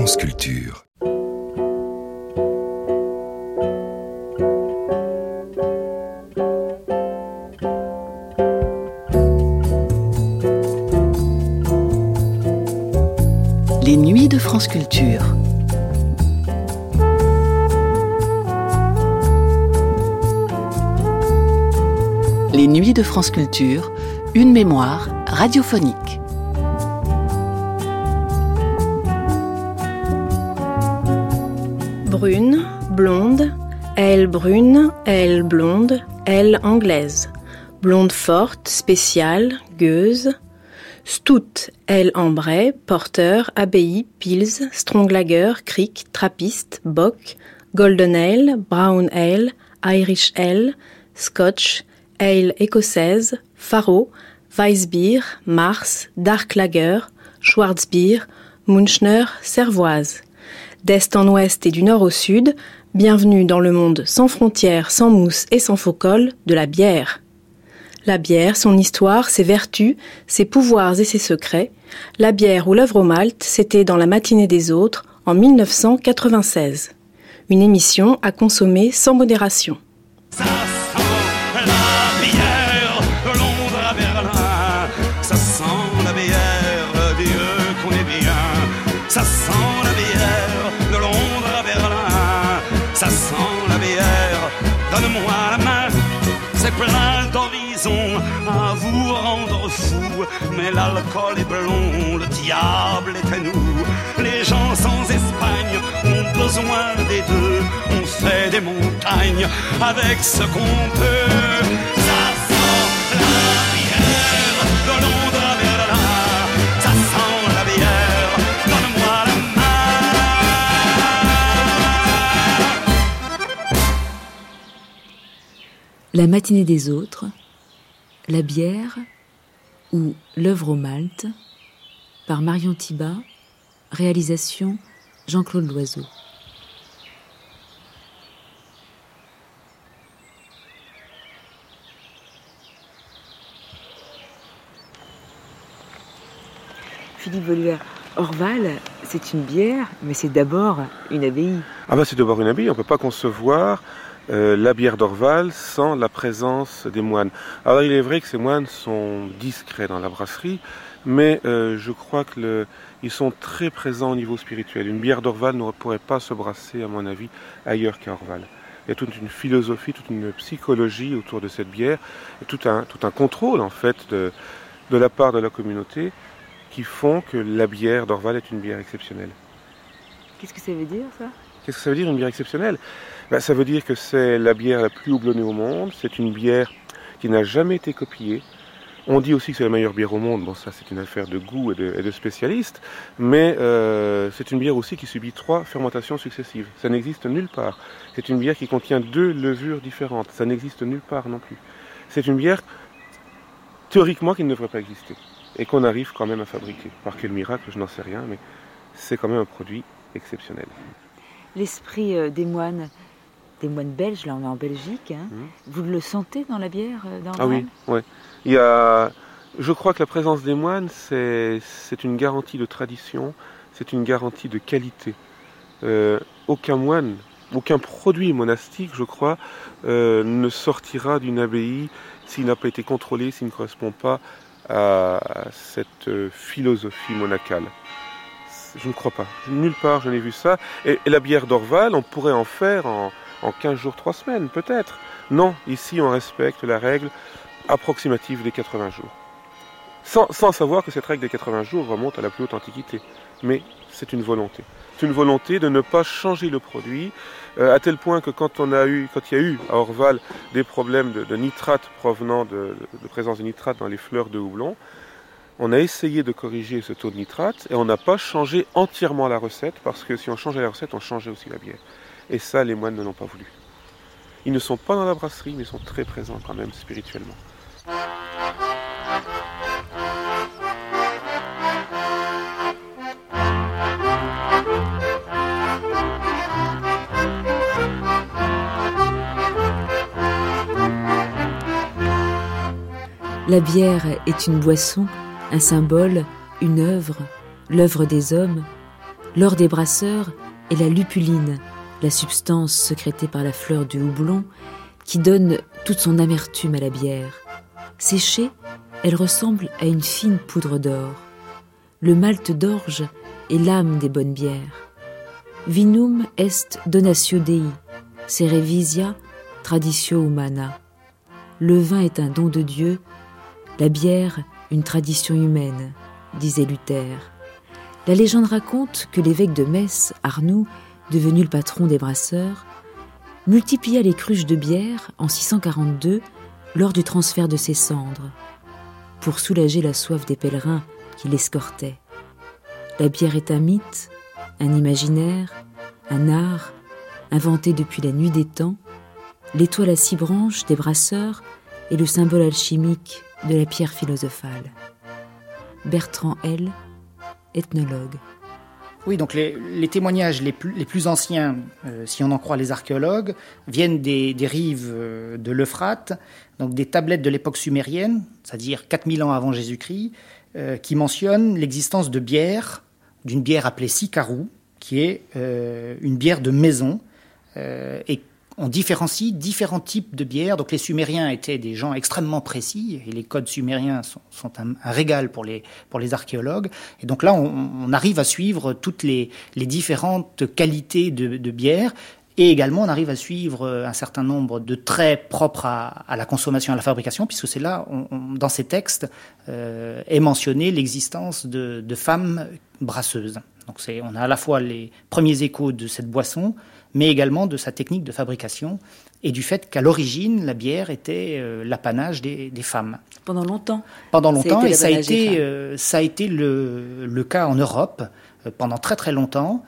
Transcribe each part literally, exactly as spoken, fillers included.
France Culture. Les nuits de France Culture. Les nuits de France Culture, une mémoire radiophonique. Brune, blonde, elle brune, elle blonde, elle anglaise. Blonde forte, spéciale, gueuse. Stout, elle ambray, porteur, abbaye, pils, stronglager, crick, trappiste, bock, golden ale, brown ale, irish ale, scotch, ale écossaise, faro, weissbier, mars, dark lager, schwarzbier, munchner, cervoise. D'est en ouest et du nord au sud, bienvenue dans le monde sans frontières, sans mousse et sans faux col de la bière. La bière, son histoire, ses vertus, ses pouvoirs et ses secrets. La bière ou l'œuvre au malt, c'était dans la matinée des autres en mille neuf cent quatre-vingt-seize. Une émission à consommer sans modération. Ça sent la bière de Londres à Berlin. Ça sent la bière, Dieu qu'on est bien. Ça sent la bière de Londres à Berlin. Ça sent la bière, donne-moi la main. C'est plein d'horizons à vous rendre fou. Mais l'alcool est blond, le diable est à nous. Les gens sans Espagne ont besoin des deux. On fait des montagnes avec ce qu'on peut. Ça sent la bière de Londres à Berlin. Ça sent la bière, donne-moi la La matinée des autres, la bière ou l'œuvre au malt, par Marion Thibat, réalisation Jean-Claude Loiseau. Philippe Boluer, Orval, c'est une bière, mais c'est d'abord une abbaye. Ah bah c'est d'abord une abbaye, on ne peut pas concevoir Euh, la bière d'Orval sans la présence des moines. Alors il est vrai que ces moines sont discrets dans la brasserie, mais euh, je crois qu'ils sont très présents au niveau spirituel. Une bière d'Orval ne pourrait pas se brasser, à mon avis, ailleurs qu'à Orval. Il y a toute une philosophie, toute une psychologie autour de cette bière, et tout un, tout un contrôle en fait de, de la part de la communauté qui font que la bière d'Orval est une bière exceptionnelle. Qu'est-ce que ça veut dire ça ? Qu'est-ce que ça veut dire une bière exceptionnelle ? Ben, ça veut dire que c'est la bière la plus houblonnée au monde, c'est une bière qui n'a jamais été copiée. On dit aussi que c'est la meilleure bière au monde, bon ça c'est une affaire de goût et de, et de spécialistes, mais euh, c'est une bière aussi qui subit trois fermentations successives. Ça n'existe nulle part. C'est une bière qui contient deux levures différentes, ça n'existe nulle part non plus. C'est une bière, théoriquement, qui ne devrait pas exister, et qu'on arrive quand même à fabriquer. Par quel miracle, je n'en sais rien, mais c'est quand même un produit exceptionnel. L'esprit euh, des moines, des moines belges, là on est en Belgique, hein. mmh. Vous le sentez dans la bière euh, dans Ah oui, ouais. Il y a, je crois que la présence des moines, c'est, c'est une garantie de tradition, c'est une garantie de qualité. Euh, aucun moine, aucun produit monastique, je crois, euh, ne sortira d'une abbaye s'il n'a pas été contrôlé, s'il ne correspond pas à, à cette euh, philosophie monacale. Je ne crois pas. Nulle part je n'ai vu ça. Et, et la bière d'Orval, on pourrait en faire en, en quinze jours, trois semaines, peut-être. Non, ici on respecte la règle approximative des quatre-vingts jours. Sans, sans savoir que cette règle des quatre-vingts jours remonte à la plus haute antiquité. Mais c'est une volonté. C'est une volonté de ne pas changer le produit, euh, à tel point que quand, on a eu, quand il y a eu à Orval des problèmes de, de nitrate provenant de, de présence de nitrate dans les fleurs de houblon, on a essayé de corriger ce taux de nitrate et on n'a pas changé entièrement la recette, parce que si on changeait la recette, on changeait aussi la bière. Et ça, les moines ne l'ont pas voulu. Ils ne sont pas dans la brasserie, mais ils sont très présents quand même spirituellement. La bière est une boisson, un symbole, une œuvre, l'œuvre des hommes. L'or des brasseurs est la lupuline, la substance sécrétée par la fleur du houblon qui donne toute son amertume à la bière. Séchée, elle ressemble à une fine poudre d'or. Le malt d'orge est l'âme des bonnes bières. Vinum est donatio Dei, cerevisia traditio humana. Le vin est un don de Dieu, la bière une tradition humaine, disait Luther. La légende raconte que l'évêque de Metz, Arnoux, devenu le patron des brasseurs, multiplia les cruches de bière en six cent quarante-deux lors du transfert de ses cendres, pour soulager la soif des pèlerins qui l'escortaient. La bière est un mythe, un imaginaire, un art, inventé depuis la nuit des temps. L'étoile à six branches des brasseurs est le symbole alchimique de la pierre philosophale. Bertrand L., ethnologue. Oui, donc les, les témoignages les plus, les plus anciens, euh, si on en croit les archéologues, viennent des, des rives euh, de l'Euphrate, donc des tablettes de l'époque sumérienne, c'est-à-dire quatre mille ans avant Jésus-Christ, euh, qui mentionnent l'existence de bière, d'une bière appelée sikarou, qui est euh, une bière de maison, euh, et on différencie différents types de bières. Donc les Sumériens étaient des gens extrêmement précis, et les codes sumériens sont, sont un, un régal pour les, pour les archéologues. Et donc là, on, on arrive à suivre toutes les, les différentes qualités de, de bière, et également on arrive à suivre un certain nombre de traits propres à, à la consommation et à la fabrication, puisque c'est là, on, on, dans ces textes, euh, est mentionné l'existence de, de femmes brasseuses. Donc c'est, on a à la fois les premiers échos de cette boisson, mais également de sa technique de fabrication et du fait qu'à l'origine, la bière était euh, l'apanage des, des femmes. Pendant longtemps. Pendant longtemps, ça et ça a été, euh, ça a été le, le cas en Europe euh, pendant très très longtemps,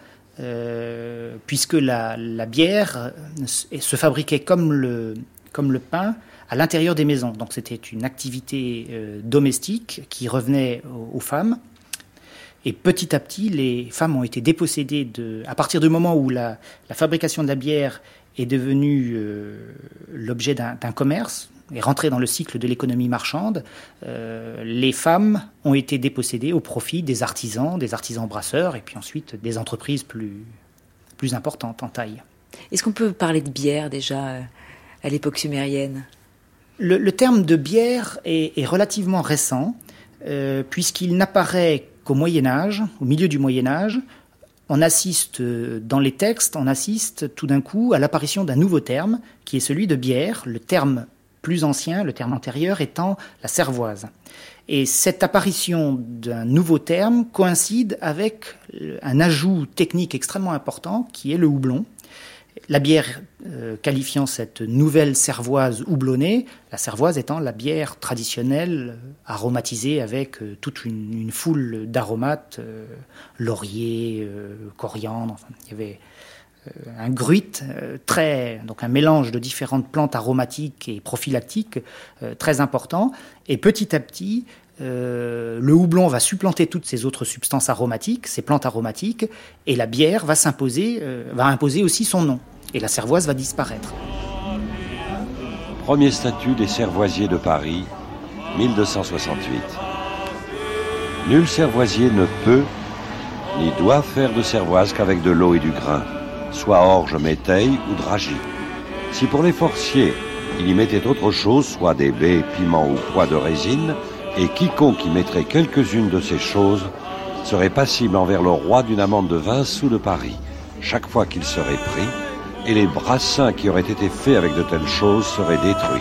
euh, puisque la, la bière euh, se fabriquait comme le, comme le pain à l'intérieur des maisons. Donc c'était une activité euh, domestique qui revenait aux, aux femmes. Et petit à petit, les femmes ont été dépossédées de... À partir du moment où la, la fabrication de la bière est devenue euh, l'objet d'un, d'un commerce, est rentrée dans le cycle de l'économie marchande, euh, les femmes ont été dépossédées au profit des artisans, des artisans brasseurs, et puis ensuite des entreprises plus, plus importantes en taille. Est-ce qu'on peut parler de bière déjà euh, à l'époque sumérienne ? le, le terme de bière est, est relativement récent, euh, puisqu'il n'apparaît qu'au Moyen-Âge, au milieu du Moyen-Âge. On assiste, dans les textes, on assiste tout d'un coup à l'apparition d'un nouveau terme, qui est celui de bière, le terme plus ancien, le terme antérieur étant la cervoise. Et cette apparition d'un nouveau terme coïncide avec un ajout technique extrêmement important, qui est le houblon. La bière euh, qualifiant cette nouvelle cervoise houblonnée, la cervoise étant la bière traditionnelle aromatisée avec euh, toute une, une foule d'aromates, euh, laurier, euh, coriandre, enfin, il y avait euh, un gruit euh, très, donc un mélange de différentes plantes aromatiques et prophylactiques euh, très important. Et petit à petit, Euh, le houblon va supplanter toutes ces autres substances aromatiques, ces plantes aromatiques, et la bière va s'imposer, euh, va imposer aussi son nom. Et la cervoise va disparaître. Premier statut des cervoisiers de Paris, mille deux cent soixante-huit. Nul cervoisier ne peut ni doit faire de cervoise qu'avec de l'eau et du grain, soit orge, méteille ou dragis. Si pour les forciers, il y mettait autre chose, soit des baies, piments ou pois de résine, et quiconque y mettrait quelques-unes de ces choses serait passible envers le roi d'une amende de vingt sous de Paris, chaque fois qu'il serait pris, et les brassins qui auraient été faits avec de telles choses seraient détruits.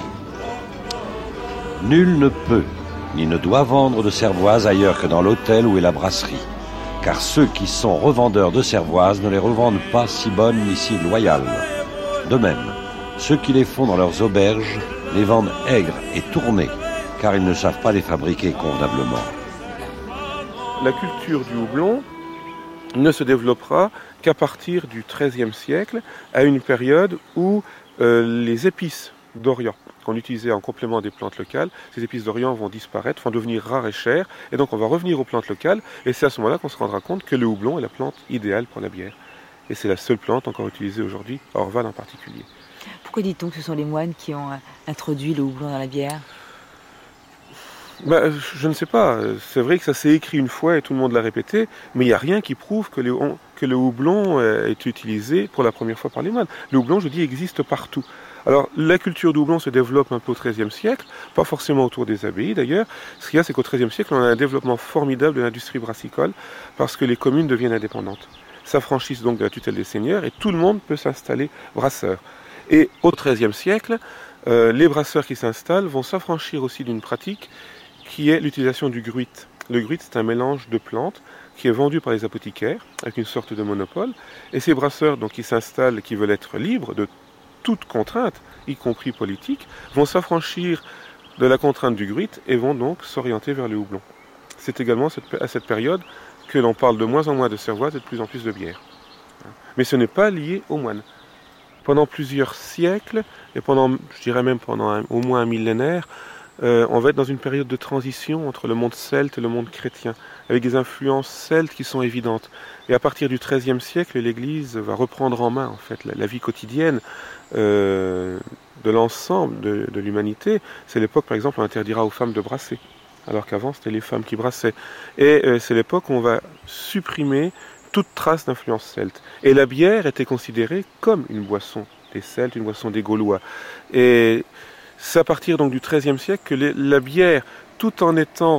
Nul ne peut, ni ne doit vendre de cervoise ailleurs que dans l'hôtel où est la brasserie, car ceux qui sont revendeurs de cervoise ne les revendent pas si bonnes ni si loyales. De même, ceux qui les font dans leurs auberges les vendent aigres et tournées, car ils ne savent pas les fabriquer convenablement. La culture du houblon ne se développera qu'à partir du treizième siècle, à une période où euh, les épices d'Orient, qu'on utilisait en complément des plantes locales, ces épices d'Orient vont disparaître, vont devenir rares et chères, et donc on va revenir aux plantes locales, et c'est à ce moment-là qu'on se rendra compte que le houblon est la plante idéale pour la bière. Et c'est la seule plante encore utilisée aujourd'hui, à Orval en particulier. Pourquoi dit-on que ce sont les moines qui ont introduit le houblon dans la bière ? Bah, je ne sais pas. C'est vrai que ça s'est écrit une fois et tout le monde l'a répété, mais il n'y a rien qui prouve que, les, que le houblon est utilisé pour la première fois par les moines. Le houblon, je dis, existe partout. Alors, la culture du houblon se développe un peu au treizième siècle, pas forcément autour des abbayes d'ailleurs. Ce qu'il y a, c'est qu'au treizième siècle, on a un développement formidable de l'industrie brassicole parce que les communes deviennent indépendantes, s'affranchissent donc de la tutelle des seigneurs et tout le monde peut s'installer brasseur. Et au treizième siècle, euh, les brasseurs qui s'installent vont s'affranchir aussi d'une pratique qui est l'utilisation du gruit. Le gruit, c'est un mélange de plantes qui est vendu par les apothicaires avec une sorte de monopole. Et ces brasseurs donc, qui s'installent, qui veulent être libres de toute contrainte, y compris politique, vont s'affranchir de la contrainte du gruit et vont donc s'orienter vers le houblon. C'est également à cette période que l'on parle de moins en moins de cervoise et de plus en plus de bière. Mais ce n'est pas lié aux moines. Pendant plusieurs siècles, et pendant, je dirais même pendant un, au moins un millénaire, euh, on va être dans une période de transition entre le monde celte et le monde chrétien, avec des influences celtes qui sont évidentes. Et à partir du treizième siècle, l'Église va reprendre en main en fait, la, la vie quotidienne euh, de l'ensemble de, de l'humanité. C'est l'époque, par exemple, où on interdira aux femmes de brasser, alors qu'avant, c'était les femmes qui brassaient. Et euh, c'est l'époque où on va supprimer toute trace d'influence celte. Et la bière était considérée comme une boisson des Celtes, une boisson des Gaulois. Et c'est à partir donc du treizième siècle que les, la bière, tout en étant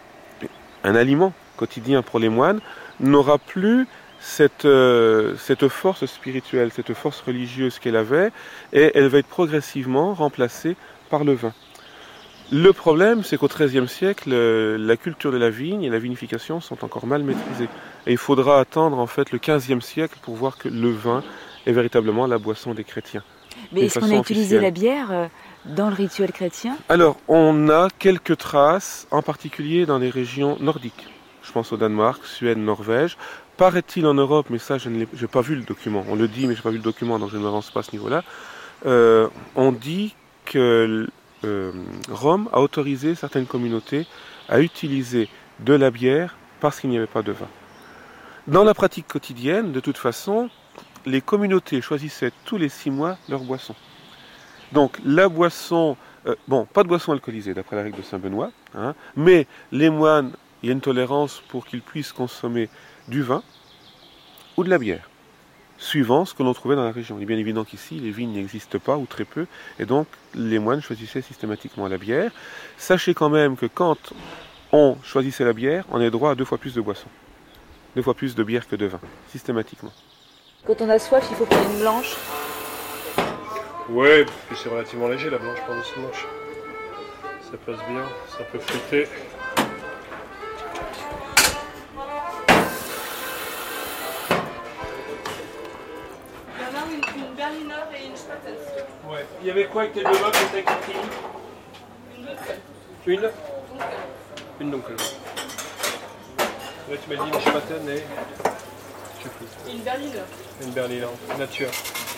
un aliment quotidien pour les moines, n'aura plus cette, euh, cette force spirituelle, cette force religieuse qu'elle avait, et elle va être progressivement remplacée par le vin. Le problème, c'est qu'au treizième siècle, la culture de la vigne et la vinification sont encore mal maîtrisées. Et il faudra attendre en fait le quinzième siècle pour voir que le vin est véritablement la boisson des chrétiens. Mais est-ce qu'on a utilisé la bière dans le rituel chrétien ? Alors, on a quelques traces, en particulier dans les régions nordiques. Je pense au Danemark, Suède, Norvège. Paraît-il en Europe, mais ça, je n'ai pas vu le document. On le dit, mais je n'ai pas vu le document, donc je ne m'avance pas à ce niveau-là. Euh, on dit que euh, Rome a autorisé certaines communautés à utiliser de la bière parce qu'il n'y avait pas de vin. Dans la pratique quotidienne, de toute façon, les communautés choisissaient tous les six mois leur boisson. Donc la boisson, euh, bon, pas de boisson alcoolisée d'après la règle de Saint-Benoît, hein, mais les moines, il y a une tolérance pour qu'ils puissent consommer du vin ou de la bière, suivant ce que l'on trouvait dans la région. Il est bien évident qu'ici, les vignes n'existent pas ou très peu, et donc les moines choisissaient systématiquement la bière. Sachez quand même que quand on choisissait la bière, on avait droit à deux fois plus de boissons, deux fois plus de bière que de vin, systématiquement. Quand on a soif, il faut prendre une blanche. Ouais, parce que c'est relativement léger la blanche, pas aussi blanche. Ça passe bien, ça peut fruiter. Il y en a une, une berliner et une spaten. Ouais. Il y avait quoi avec tes deux vins que t'as écrit ? Une dunkel. Une Dunkel. Une dunkel. Ouais, tu m'as dit une spaten et... Je sais plus. Une berliner. Une berliner, nature.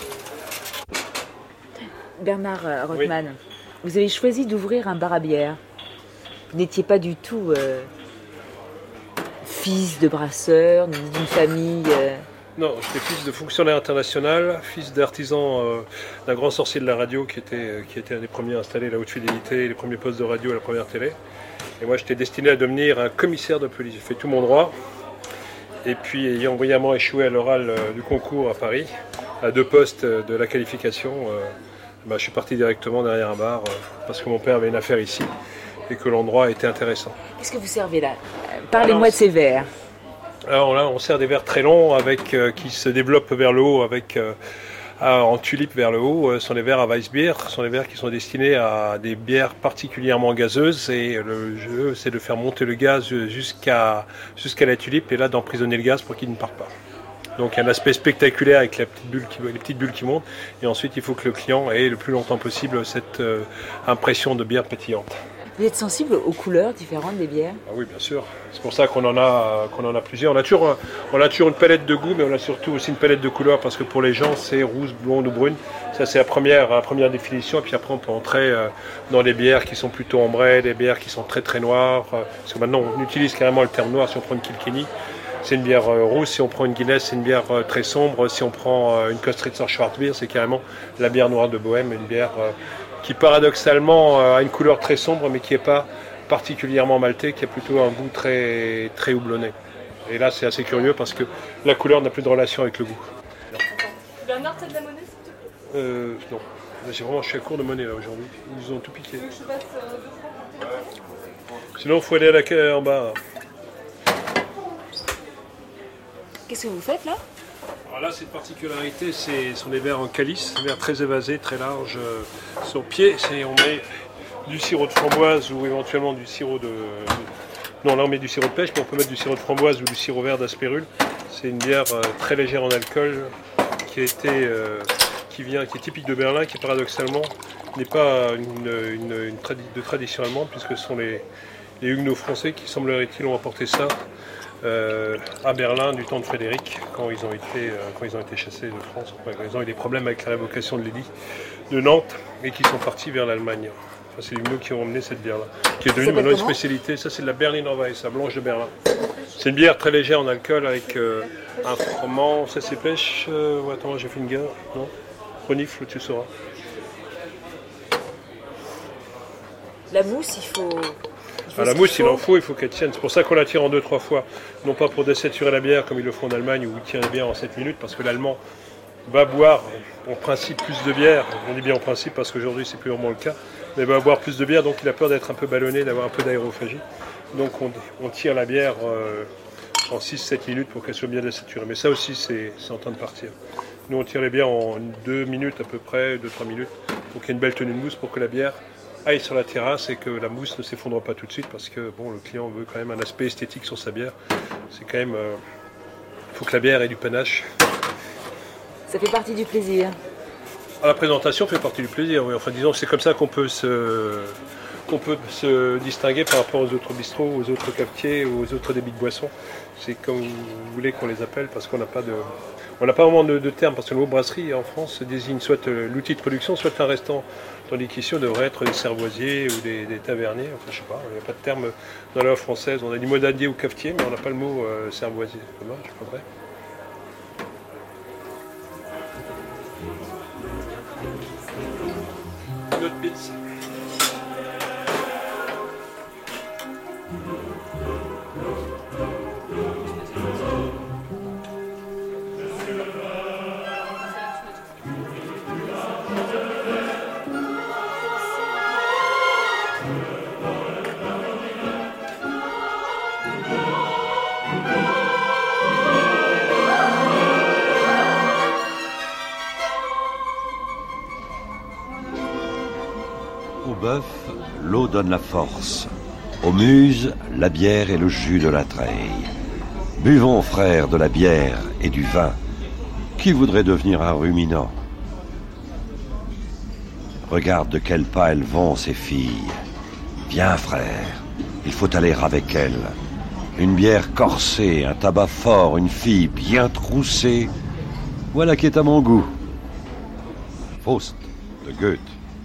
Bernard euh, Rothman, oui. Vous avez choisi d'ouvrir un bar à bière. Vous n'étiez pas du tout euh, fils de brasseur, ni d'une famille... Euh... Non, j'étais fils de fonctionnaire international, fils d'artisan euh, d'un grand sorcier de la radio qui était, euh, qui était un des premiers à installer la haute fidélité, les premiers postes de radio à la première télé. Et moi, j'étais destiné à devenir un commissaire de police. J'ai fait tout mon droit. Et puis, ayant brillamment échoué à l'oral euh, du concours à Paris, à deux postes de la qualification, euh, bah, je suis parti directement derrière un bar euh, parce que mon père avait une affaire ici et que l'endroit était intéressant. Qu'est-ce que vous servez là ? Parlez-moi Alors, de ces verres. Alors là, on sert des verres très longs avec, euh, qui se développent vers le haut avec, euh, en tulipe vers le haut. Ce sont des verres à Weissbier, ce sont des verres qui sont destinés à des bières particulièrement gazeuses et le jeu, c'est de faire monter le gaz jusqu'à, jusqu'à la tulipe et là d'emprisonner le gaz pour qu'il ne parte pas. Donc il y a un aspect spectaculaire avec la petite bulle qui, les petites bulles qui montent et ensuite il faut que le client ait le plus longtemps possible cette euh, impression de bière pétillante. Vous êtes sensible aux couleurs différentes des bières ? Ah oui, bien sûr. C'est pour ça qu'on en a, qu'on en a plusieurs. On a, toujours, on a toujours une palette de goût, mais on a surtout aussi une palette de couleurs parce que pour les gens, c'est rouge, blonde ou brune. Ça, c'est la première, la première définition. Et puis après, on peut entrer dans des bières qui sont plutôt ambrées, des bières qui sont très très noires. Parce que maintenant, on utilise carrément le terme noir si on prend une Kilkenny. C'est une bière rouge. Si on prend une Guinness, c'est une bière très sombre. Si on prend une Kostritzer Schwarzbier, c'est carrément la bière noire de Bohème, une bière qui paradoxalement a une couleur très sombre, mais qui n'est pas particulièrement maltais qui a plutôt un goût très, très houblonné. Et là, c'est assez curieux parce que la couleur n'a plus de relation avec le goût. Bernard, t'as de la monnaie, s'il te plaît? Euh, non. J'ai vraiment, je suis à court de monnaie là aujourd'hui. Ils ont tout piqué. Je passe euh, deux francs pour tes... Sinon, il faut aller à la quai en bas. Qu'est-ce que vous faites là? Alors là, cette particularité, ce sont des verres en calice, des verres très évasés, très larges, euh, sur pied. C'est, on met du sirop de framboise ou éventuellement du sirop de... Non, là on met du sirop de pêche, mais on peut mettre du sirop de framboise ou du sirop vert d'aspérule. C'est une bière euh, très légère en alcool qui a été... Euh, qui vient, qui est typique de Berlin, qui paradoxalement n'est pas une, une, une tradi- de tradition allemande, puisque ce sont les, les Huguenots français qui, semblerait-il, ont apporté ça euh, à Berlin du temps de Frédéric, quand ils ont été, euh, quand ils ont été chassés de France. Enfin, ils ont eu des problèmes avec la révocation de l'édit de Nantes, et qui sont partis vers l'Allemagne. Enfin, c'est les Huguenots qui ont emmené cette bière-là, qui est devenue maintenant une spécialité. Ça, c'est de la Berliner Weiss, la blanche de Berlin. C'est une bière très légère en alcool, avec euh, un froment, ça c'est pêche. Euh, ouais, attends, j'ai fait une guerre, non? Renifle, tu sauras. La mousse, il faut... Il faut ah, la ce mousse, qu'il il faut. en faut, il faut qu'elle tienne. C'est pour ça qu'on la tire en deux, trois fois. Non pas pour désaturer la bière comme ils le font en Allemagne où ils tirent la bière en sept minutes, parce que l'Allemand va boire en principe plus de bière. On dit bien en principe parce qu'aujourd'hui c'est plus vraiment le cas. Mais va boire plus de bière, donc il a peur d'être un peu ballonné, d'avoir un peu d'aérophagie. Donc on, on tire la bière euh, en six sept minutes pour qu'elle soit bien désaturée. Mais ça aussi, c'est, c'est en train de partir. Nous, on tire les bières en deux minutes à peu près, deux trois minutes, pour qu'il y ait une belle tenue de mousse, pour que la bière aille sur la terrasse et que la mousse ne s'effondre pas tout de suite, parce que bon, le client veut quand même un aspect esthétique sur sa bière. C'est quand même... Il euh, faut que la bière ait du panache. Ça fait partie du plaisir. Ah, la présentation fait partie du plaisir, oui. Enfin, disons, c'est comme ça qu'on peut se... qu'on peut se distinguer par rapport aux autres bistrots, aux autres cafetiers, aux autres débits de boissons. C'est comme vous voulez qu'on les appelle, parce qu'on n'a pas de... On n'a pas vraiment de, de terme, parce que le mot brasserie en France désigne soit euh, l'outil de production, soit un restaurant. Tandis qu'ici, on devrait être des cervoisiers ou des, des taverniers. Enfin, je sais pas, il n'y a pas de terme dans la langue française. On a dit modadier ou cafetier, mais on n'a pas le mot euh, cervoisier. C'est dommage, je pas vrai. Une autre pizza. Au bœuf, l'eau donne la force. Aux muses, la bière et le jus de la treille. Buvons, frères, de la bière et du vin. Qui voudrait devenir un ruminant? Regarde de quel pas elles vont, ces filles. Viens, frère, il faut aller avec elles. Une bière corsée, un tabac fort, une fille bien troussée. Voilà qui est à mon goût. Faust, de Goethe.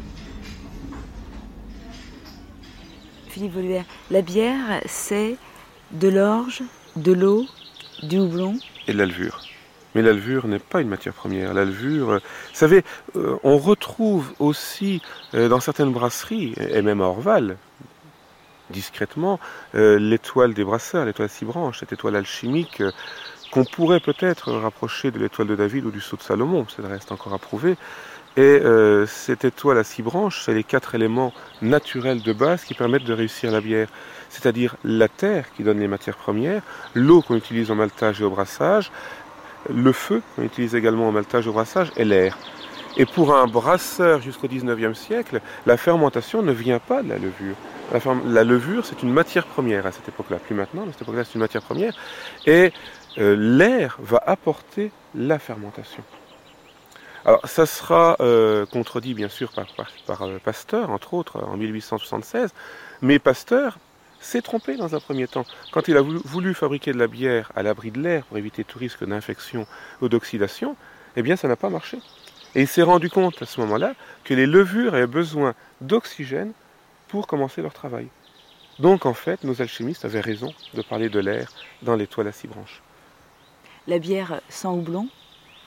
Philippe Vauluer, la bière, c'est de l'orge, de l'eau, du houblon. Et de la levure. Mais la levure n'est pas une matière première. La levure, euh, vous savez, euh, on retrouve aussi euh, dans certaines brasseries, et même à Orval, discrètement, euh, l'étoile des brasseurs, l'étoile à six branches, cette étoile alchimique euh, qu'on pourrait peut-être rapprocher de l'étoile de David ou du sceau de Salomon, ça reste encore à prouver. Et euh, cette étoile à six branches, c'est les quatre éléments naturels de base qui permettent de réussir la bière. C'est-à-dire la terre qui donne les matières premières, l'eau qu'on utilise en maltage et au brassage, le feu qu'on utilise également en maltage et au brassage, et l'air. Et pour un brasseur jusqu'au dix-neuvième siècle, la fermentation ne vient pas de la levure. La, ferme, la levure, c'est une matière première à cette époque-là, plus maintenant, mais à cette époque-là, c'est une matière première. Et euh, l'air va apporter la fermentation. Alors, ça sera euh, contredit bien sûr par, par, par euh, Pasteur, entre autres, en mille huit cent soixante-seize, mais Pasteur s'est trompé dans un premier temps. Quand il a voulu, voulu fabriquer de la bière à l'abri de l'air pour éviter tout risque d'infection ou d'oxydation, eh bien ça n'a pas marché. Et il s'est rendu compte à ce moment-là que les levures avaient besoin d'oxygène pour commencer leur travail. Donc en fait, nos alchimistes avaient raison de parler de l'air dans l'étoile à six branches. La bière sans houblon?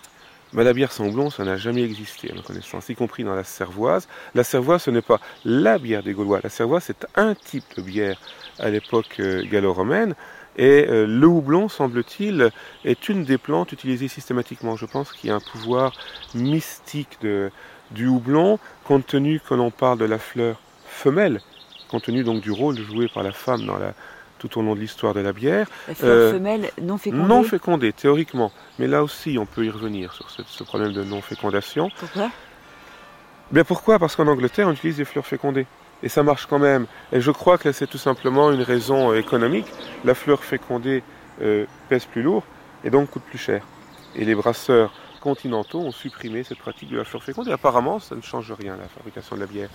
Mais la bière sans houblon, ça n'a jamais existé à ma connaissance, y compris dans la cervoise. La cervoise, ce n'est pas la bière des Gaulois. La cervoise, c'est un type de bière à l'époque euh, gallo-romaine. Et euh, le houblon, semble-t-il, est une des plantes utilisées systématiquement. Je pense qu'il y a un pouvoir mystique de, du houblon, compte tenu que l'on parle de la fleur femelle, compte tenu donc du rôle joué par la femme dans la, tout au long de l'histoire de la bière. La fleur euh, femelle non fécondée. Non fécondée, théoriquement. Mais là aussi, on peut y revenir sur ce, ce problème de non-fécondation. Pourquoi ? Bien pourquoi ? Parce qu'en Angleterre, on utilise des fleurs fécondées. Et ça marche quand même. Et je crois que c'est tout simplement une raison euh, économique. La fleur fécondée euh, pèse plus lourd et donc coûte plus cher. Et les brasseurs continentaux ont supprimé cette pratique de la fleur fécondée. Apparemment, ça ne change rien à la fabrication de la bière.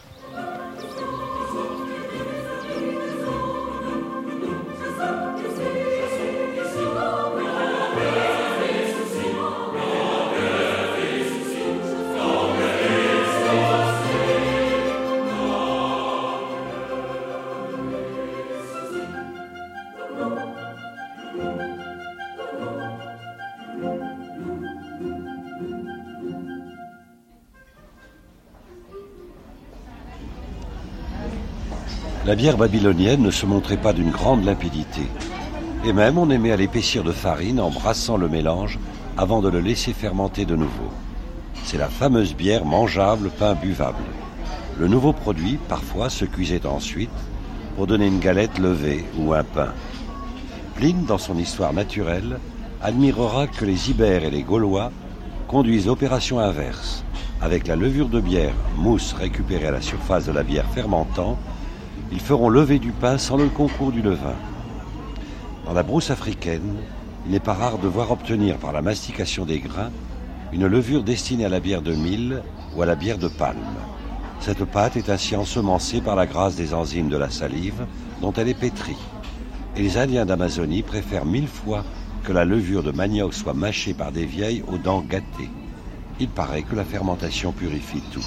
La bière babylonienne ne se montrait pas d'une grande limpidité. Et même on aimait à l'épaissir de farine en brassant le mélange avant de le laisser fermenter de nouveau. C'est la fameuse bière mangeable, pain buvable. Le nouveau produit, parfois, se cuisait ensuite pour donner une galette levée ou un pain. Pline, dans son histoire naturelle, admirera que les Ibères et les Gaulois conduisent l'opération inverse. Avec la levure de bière, mousse récupérée à la surface de la bière fermentant, ils feront lever du pain sans le concours du levain. Dans la brousse africaine, il n'est pas rare de voir obtenir par la mastication des grains une levure destinée à la bière de mil ou à la bière de palme. Cette pâte est ainsi ensemencée par la grâce des enzymes de la salive dont elle est pétrie. Et les Indiens d'Amazonie préfèrent mille fois que la levure de manioc soit mâchée par des vieilles aux dents gâtées. Il paraît que la fermentation purifie tout.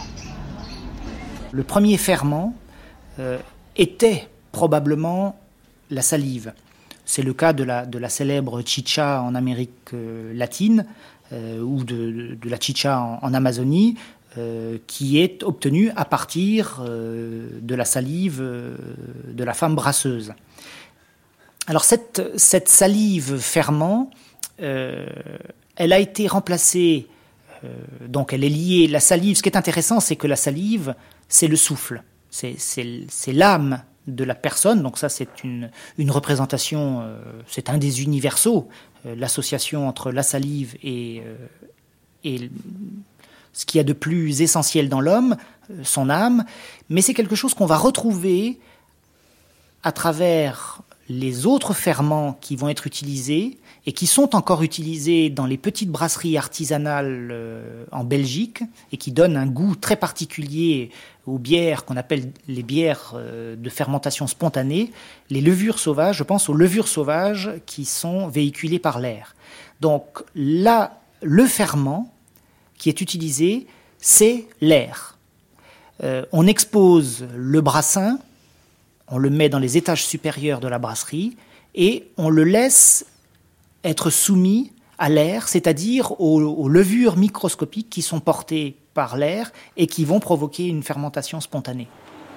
Le premier ferment euh, était probablement la salive. C'est le cas de la, de la célèbre chicha en Amérique euh, latine euh, ou de, de la chicha en, en Amazonie, euh, qui est obtenue à partir euh, de la salive euh, de la femme brasseuse. Alors cette, cette salive ferment, euh, elle a été remplacée, euh, donc elle est liée, la salive, ce qui est intéressant, c'est que la salive, c'est le souffle. C'est, c'est, c'est l'âme de la personne, donc ça c'est une, une représentation, euh, c'est un des universaux, euh, l'association entre la salive et, euh, et ce qu'il y a de plus essentiel dans l'homme, euh, son âme, mais c'est quelque chose qu'on va retrouver à travers les autres ferments qui vont être utilisés et qui sont encore utilisés dans les petites brasseries artisanales euh, en Belgique et qui donnent un goût très particulier aux bières qu'on appelle les bières euh, de fermentation spontanée, les levures sauvages, je pense aux levures sauvages qui sont véhiculées par l'air. Donc là, le ferment qui est utilisé, c'est l'air. Euh, on expose le brassin, on le met dans les étages supérieurs de la brasserie et on le laisse être soumis à l'air, c'est-à-dire aux, aux levures microscopiques qui sont portées par l'air et qui vont provoquer une fermentation spontanée.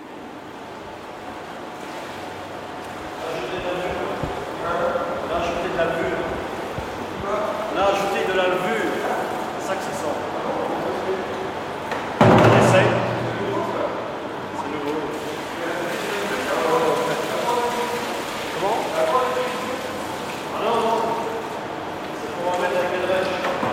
Rajouter de la levure. Rajouter de la levure. C'est ça que c'est ça. On essaye. C'est nouveau. Comment ? Ah non, non. C'est pour en mettre avec les drèches.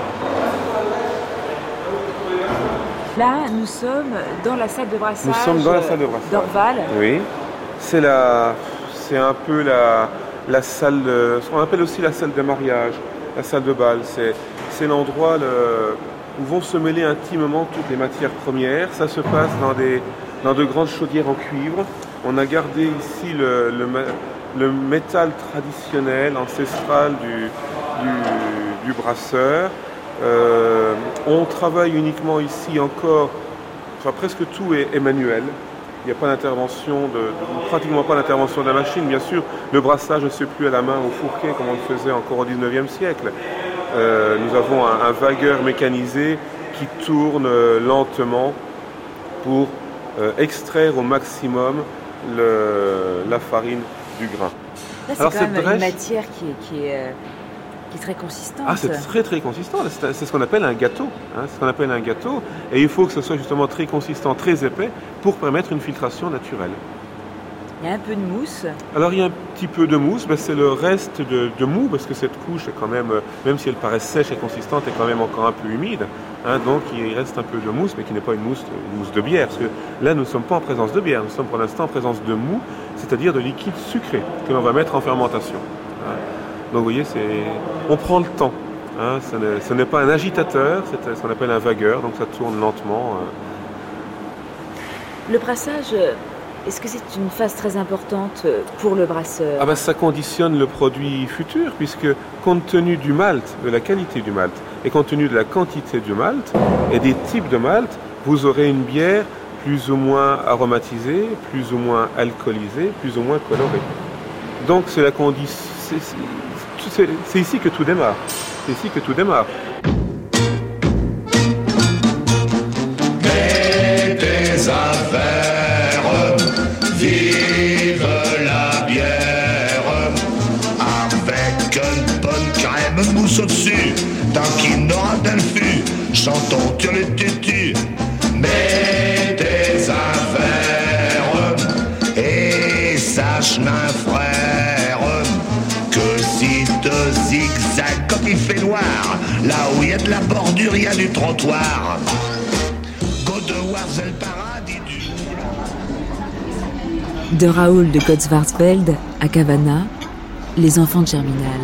Là, nous sommes dans la salle de brassage. Nous sommes dans la salle de brassage d'Orval. Oui, c'est la, c'est un peu la, la salle, de, ce qu'on appelle aussi la salle de mariage, la salle de bal. C'est, c'est l'endroit le, où vont se mêler intimement toutes les matières premières. Ça se passe dans des, dans de grandes chaudières en cuivre. On a gardé ici le, le, le métal traditionnel, ancestral du, du, du brasseur. Euh, on travaille uniquement ici encore, enfin presque tout est, est manuel. Il n'y a pas d'intervention, de, de, pratiquement pas d'intervention de la machine. Bien sûr, le brassage ne se fait plus à la main au fourquet comme on le faisait encore au dix-neuvième siècle. euh, nous avons un, un vagueur mécanisé qui tourne euh, lentement pour euh, extraire au maximum le, la farine du grain. Là, c'est Alors, quand même cette drèche, une matière qui est, qui est, euh, qui est très consistante. Ah, c'est très très consistant. C'est, c'est ce qu'on appelle un gâteau. Hein, c'est ce qu'on appelle un gâteau. Et il faut que ce soit justement très consistant, très épais, pour permettre une filtration naturelle. Il y a un peu de mousse. Alors il y a un petit peu de mousse, ben, c'est le reste de, de mou, parce que cette couche est quand même, même si elle paraît sèche et consistante, est quand même encore un peu humide. Hein, donc il reste un peu de mousse, mais qui n'est pas une mousse, une mousse de bière. Parce que là, nous ne sommes pas en présence de bière, nous sommes pour l'instant en présence de mou, c'est-à-dire de liquide sucré, que l'on va mettre en fermentation. Hein. Donc vous voyez, c'est... on prend le temps. Hein, ce, n'est, ce n'est pas un agitateur, c'est ce qu'on appelle un vagueur, donc ça tourne lentement. Hein. Le brassage... Est-ce que c'est une phase très importante pour le brasseur ? Ah ben, ça conditionne le produit futur, puisque compte tenu du malt, de la qualité du malt, et compte tenu de la quantité du malt et des types de malt, vous aurez une bière plus ou moins aromatisée, plus ou moins alcoolisée, plus ou moins colorée. Donc c'est la condition. C'est, c'est, c'est ici que tout démarre. C'est ici que tout démarre. Mettez un verre. Vive la bière avec une bonne crème mousse au-dessus, tant qu'il n'aura d'un fût, chantons tu le tutu. Mettez un verre et sache un frère que si te zigzag quand il fait noir, là où il y a de la bordure, il y a du trottoir. Godewarzel paradis du De Raoul de Gottsvarsveld à Cavana, les enfants de Germinal.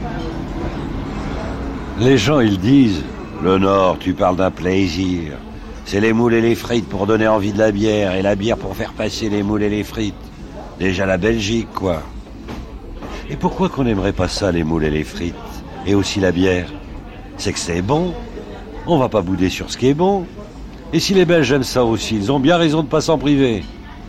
Les gens, ils disent, le Nord, tu parles d'un plaisir. C'est les moules et les frites pour donner envie de la bière, et la bière pour faire passer les moules et les frites. Déjà la Belgique, quoi. Et pourquoi qu'on n'aimerait pas ça, les moules et les frites? Et aussi la bière? C'est que c'est bon. On va pas bouder sur ce qui est bon. Et si les Belges aiment ça aussi, ils ont bien raison de pas s'en priver.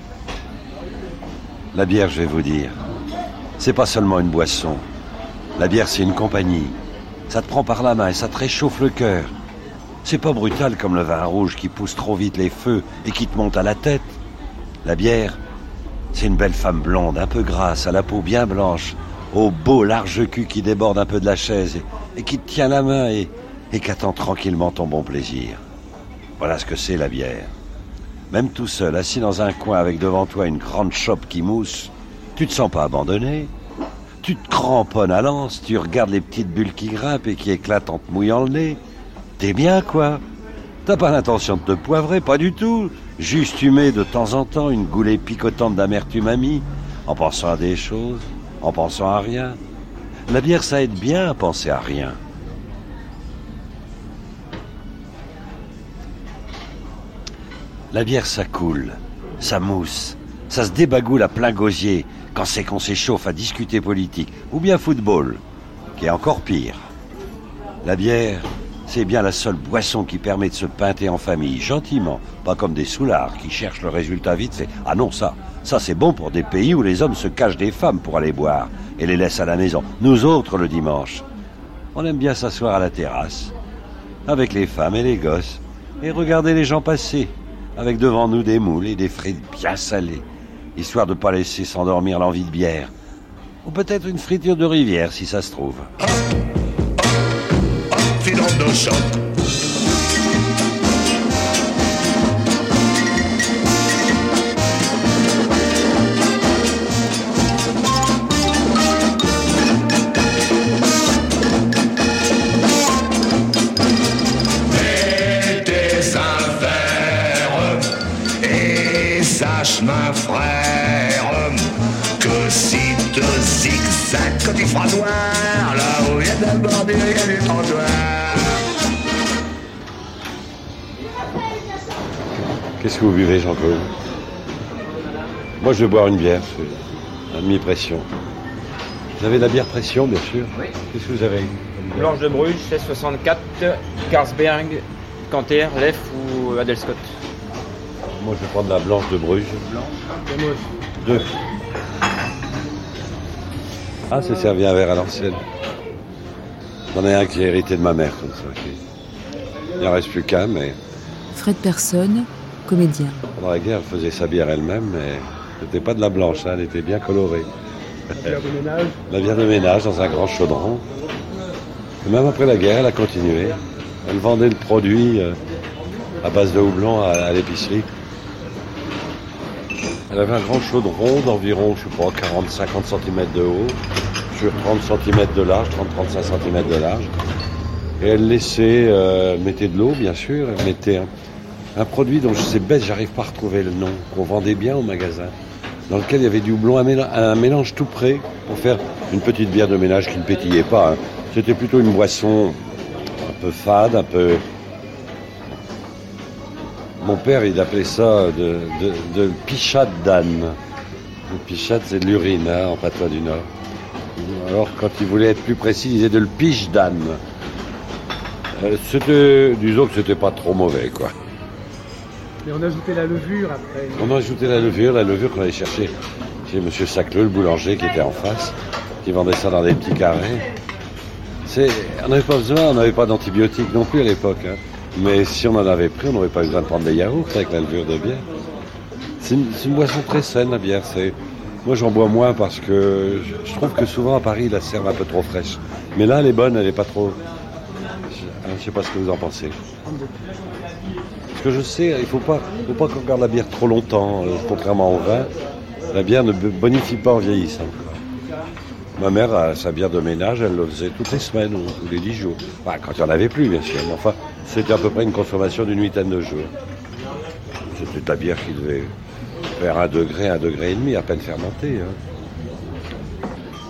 La bière, je vais vous dire, c'est pas seulement une boisson. La bière, c'est une compagnie. Ça te prend par la main et ça te réchauffe le cœur. C'est pas brutal comme le vin rouge qui pousse trop vite les feux et qui te monte à la tête. La bière, c'est une belle femme blonde, un peu grasse, à la peau bien blanche, au beau large cul qui déborde un peu de la chaise et, et qui te tient la main et, et qui attend tranquillement ton bon plaisir. Voilà ce que c'est la bière. Même tout seul, assis dans un coin avec devant toi une grande chope qui mousse, tu te sens pas abandonné. Tu te cramponnes à l'anse, tu regardes les petites bulles qui grimpent et qui éclatent en te mouillant le nez. T'es bien, quoi. T'as pas l'intention de te poivrer, pas du tout. Juste tu mets de temps en temps une goulée picotante d'amertume amie, en pensant à des choses, en pensant à rien. La bière, ça aide bien à penser à rien. La bière, ça coule, ça mousse, ça se débagoule à plein gosier quand c'est qu'on s'échauffe à discuter politique, ou bien football, qui est encore pire. La bière, c'est bien la seule boisson qui permet de se pinter en famille, gentiment, pas comme des soulards qui cherchent le résultat vite fait. Ah non, ça, ça c'est bon pour des pays où les hommes se cachent des femmes pour aller boire et les laissent à la maison. Nous autres, le dimanche, on aime bien s'asseoir à la terrasse, avec les femmes et les gosses, et regarder les gens passer, avec devant nous des moules et des frites bien salées, histoire de ne pas laisser s'endormir l'envie de bière. Ou peut-être une friture de rivière, si ça se trouve. Hop, hop, hop, filons nos chopes. Ma frère, que si te zigzag quand il fera noir, là où il y a de la bordure, il y a du trottoir. Qu'est-ce que vous buvez, Jean-Claude? Moi, je vais boire une bière, c'est à demi-pression. Vous avez de la bière pression, bien sûr. Oui. Qu'est-ce que vous avez? Blanche de Bruges, seize soixante-quatre, Carlsberg, Canter, Lef ou Adelscott. Moi, je vais prendre la blanche de Bruges. Blanche. Deux. Ah, c'est servi un verre à l'ancienne. J'en ai un qui est hérité de ma mère, comme ça. Qui... Il n'en reste plus qu'un, mais... Fred Persson, comédien. Pendant la guerre, elle faisait sa bière elle-même, mais c'était pas de la blanche, hein, elle était bien colorée. La bière de ménage. La bière de ménage dans un grand chaudron. Et même après la guerre, elle a continué. Elle vendait le produit euh, à base de houblon à, à l'épicerie. Elle avait un grand chaudron d'environ, je sais pas, quarante à cinquante centimètres de haut, sur trente centimètres de large, trente à trente-cinq centimètres de large. Et elle laissait, euh, mettait de l'eau, bien sûr, elle mettait un, un produit dont je sais bête, j'arrive pas à retrouver le nom, qu'on vendait bien au magasin, dans lequel il y avait du houblon, un mélange, un mélange tout prêt pour faire une petite bière de ménage qui ne pétillait pas. Hein. C'était plutôt une boisson un peu fade, un peu... Mon père, il appelait ça de, de, de pichat d'âne. Le pichat, c'est de l'urine, hein, en patois du Nord. Alors, quand il voulait être plus précis, il disait de le piche d'âne. Euh, c'était, disons que c'était pas trop mauvais, quoi. Et on a ajouté la levure après. On a ajouté la levure, la levure qu'on allait chercher chez M. Sacleux, le boulanger qui était en face, qui vendait ça dans des petits carrés. C'est, on n'avait pas besoin, on n'avait pas d'antibiotiques non plus à l'époque, hein. Mais si on en avait pris, on n'aurait pas besoin de prendre des yaourts avec la levure de bière. C'est une, c'est une boisson très saine, la bière. C'est... Moi, j'en bois moins parce que je, je trouve que souvent à Paris, ils la servent un peu trop fraîche. Mais là, elle est bonne, elle n'est pas trop... Je ne sais pas ce que vous en pensez. Parce que je sais, il ne faut pas, faut pas qu'on garde la bière trop longtemps. Euh, contrairement au vin, la bière ne bonifie pas en vieillissant. Ma mère, a sa bière de ménage, elle le faisait toutes les semaines ou, ou les dix jours. Enfin, quand il n'y en avait plus, bien sûr. Mais enfin, c'était à peu près une consommation d'une huitaine de jours. C'était de la bière qui devait faire un degré, un degré et demi, à peine fermentée. Hein.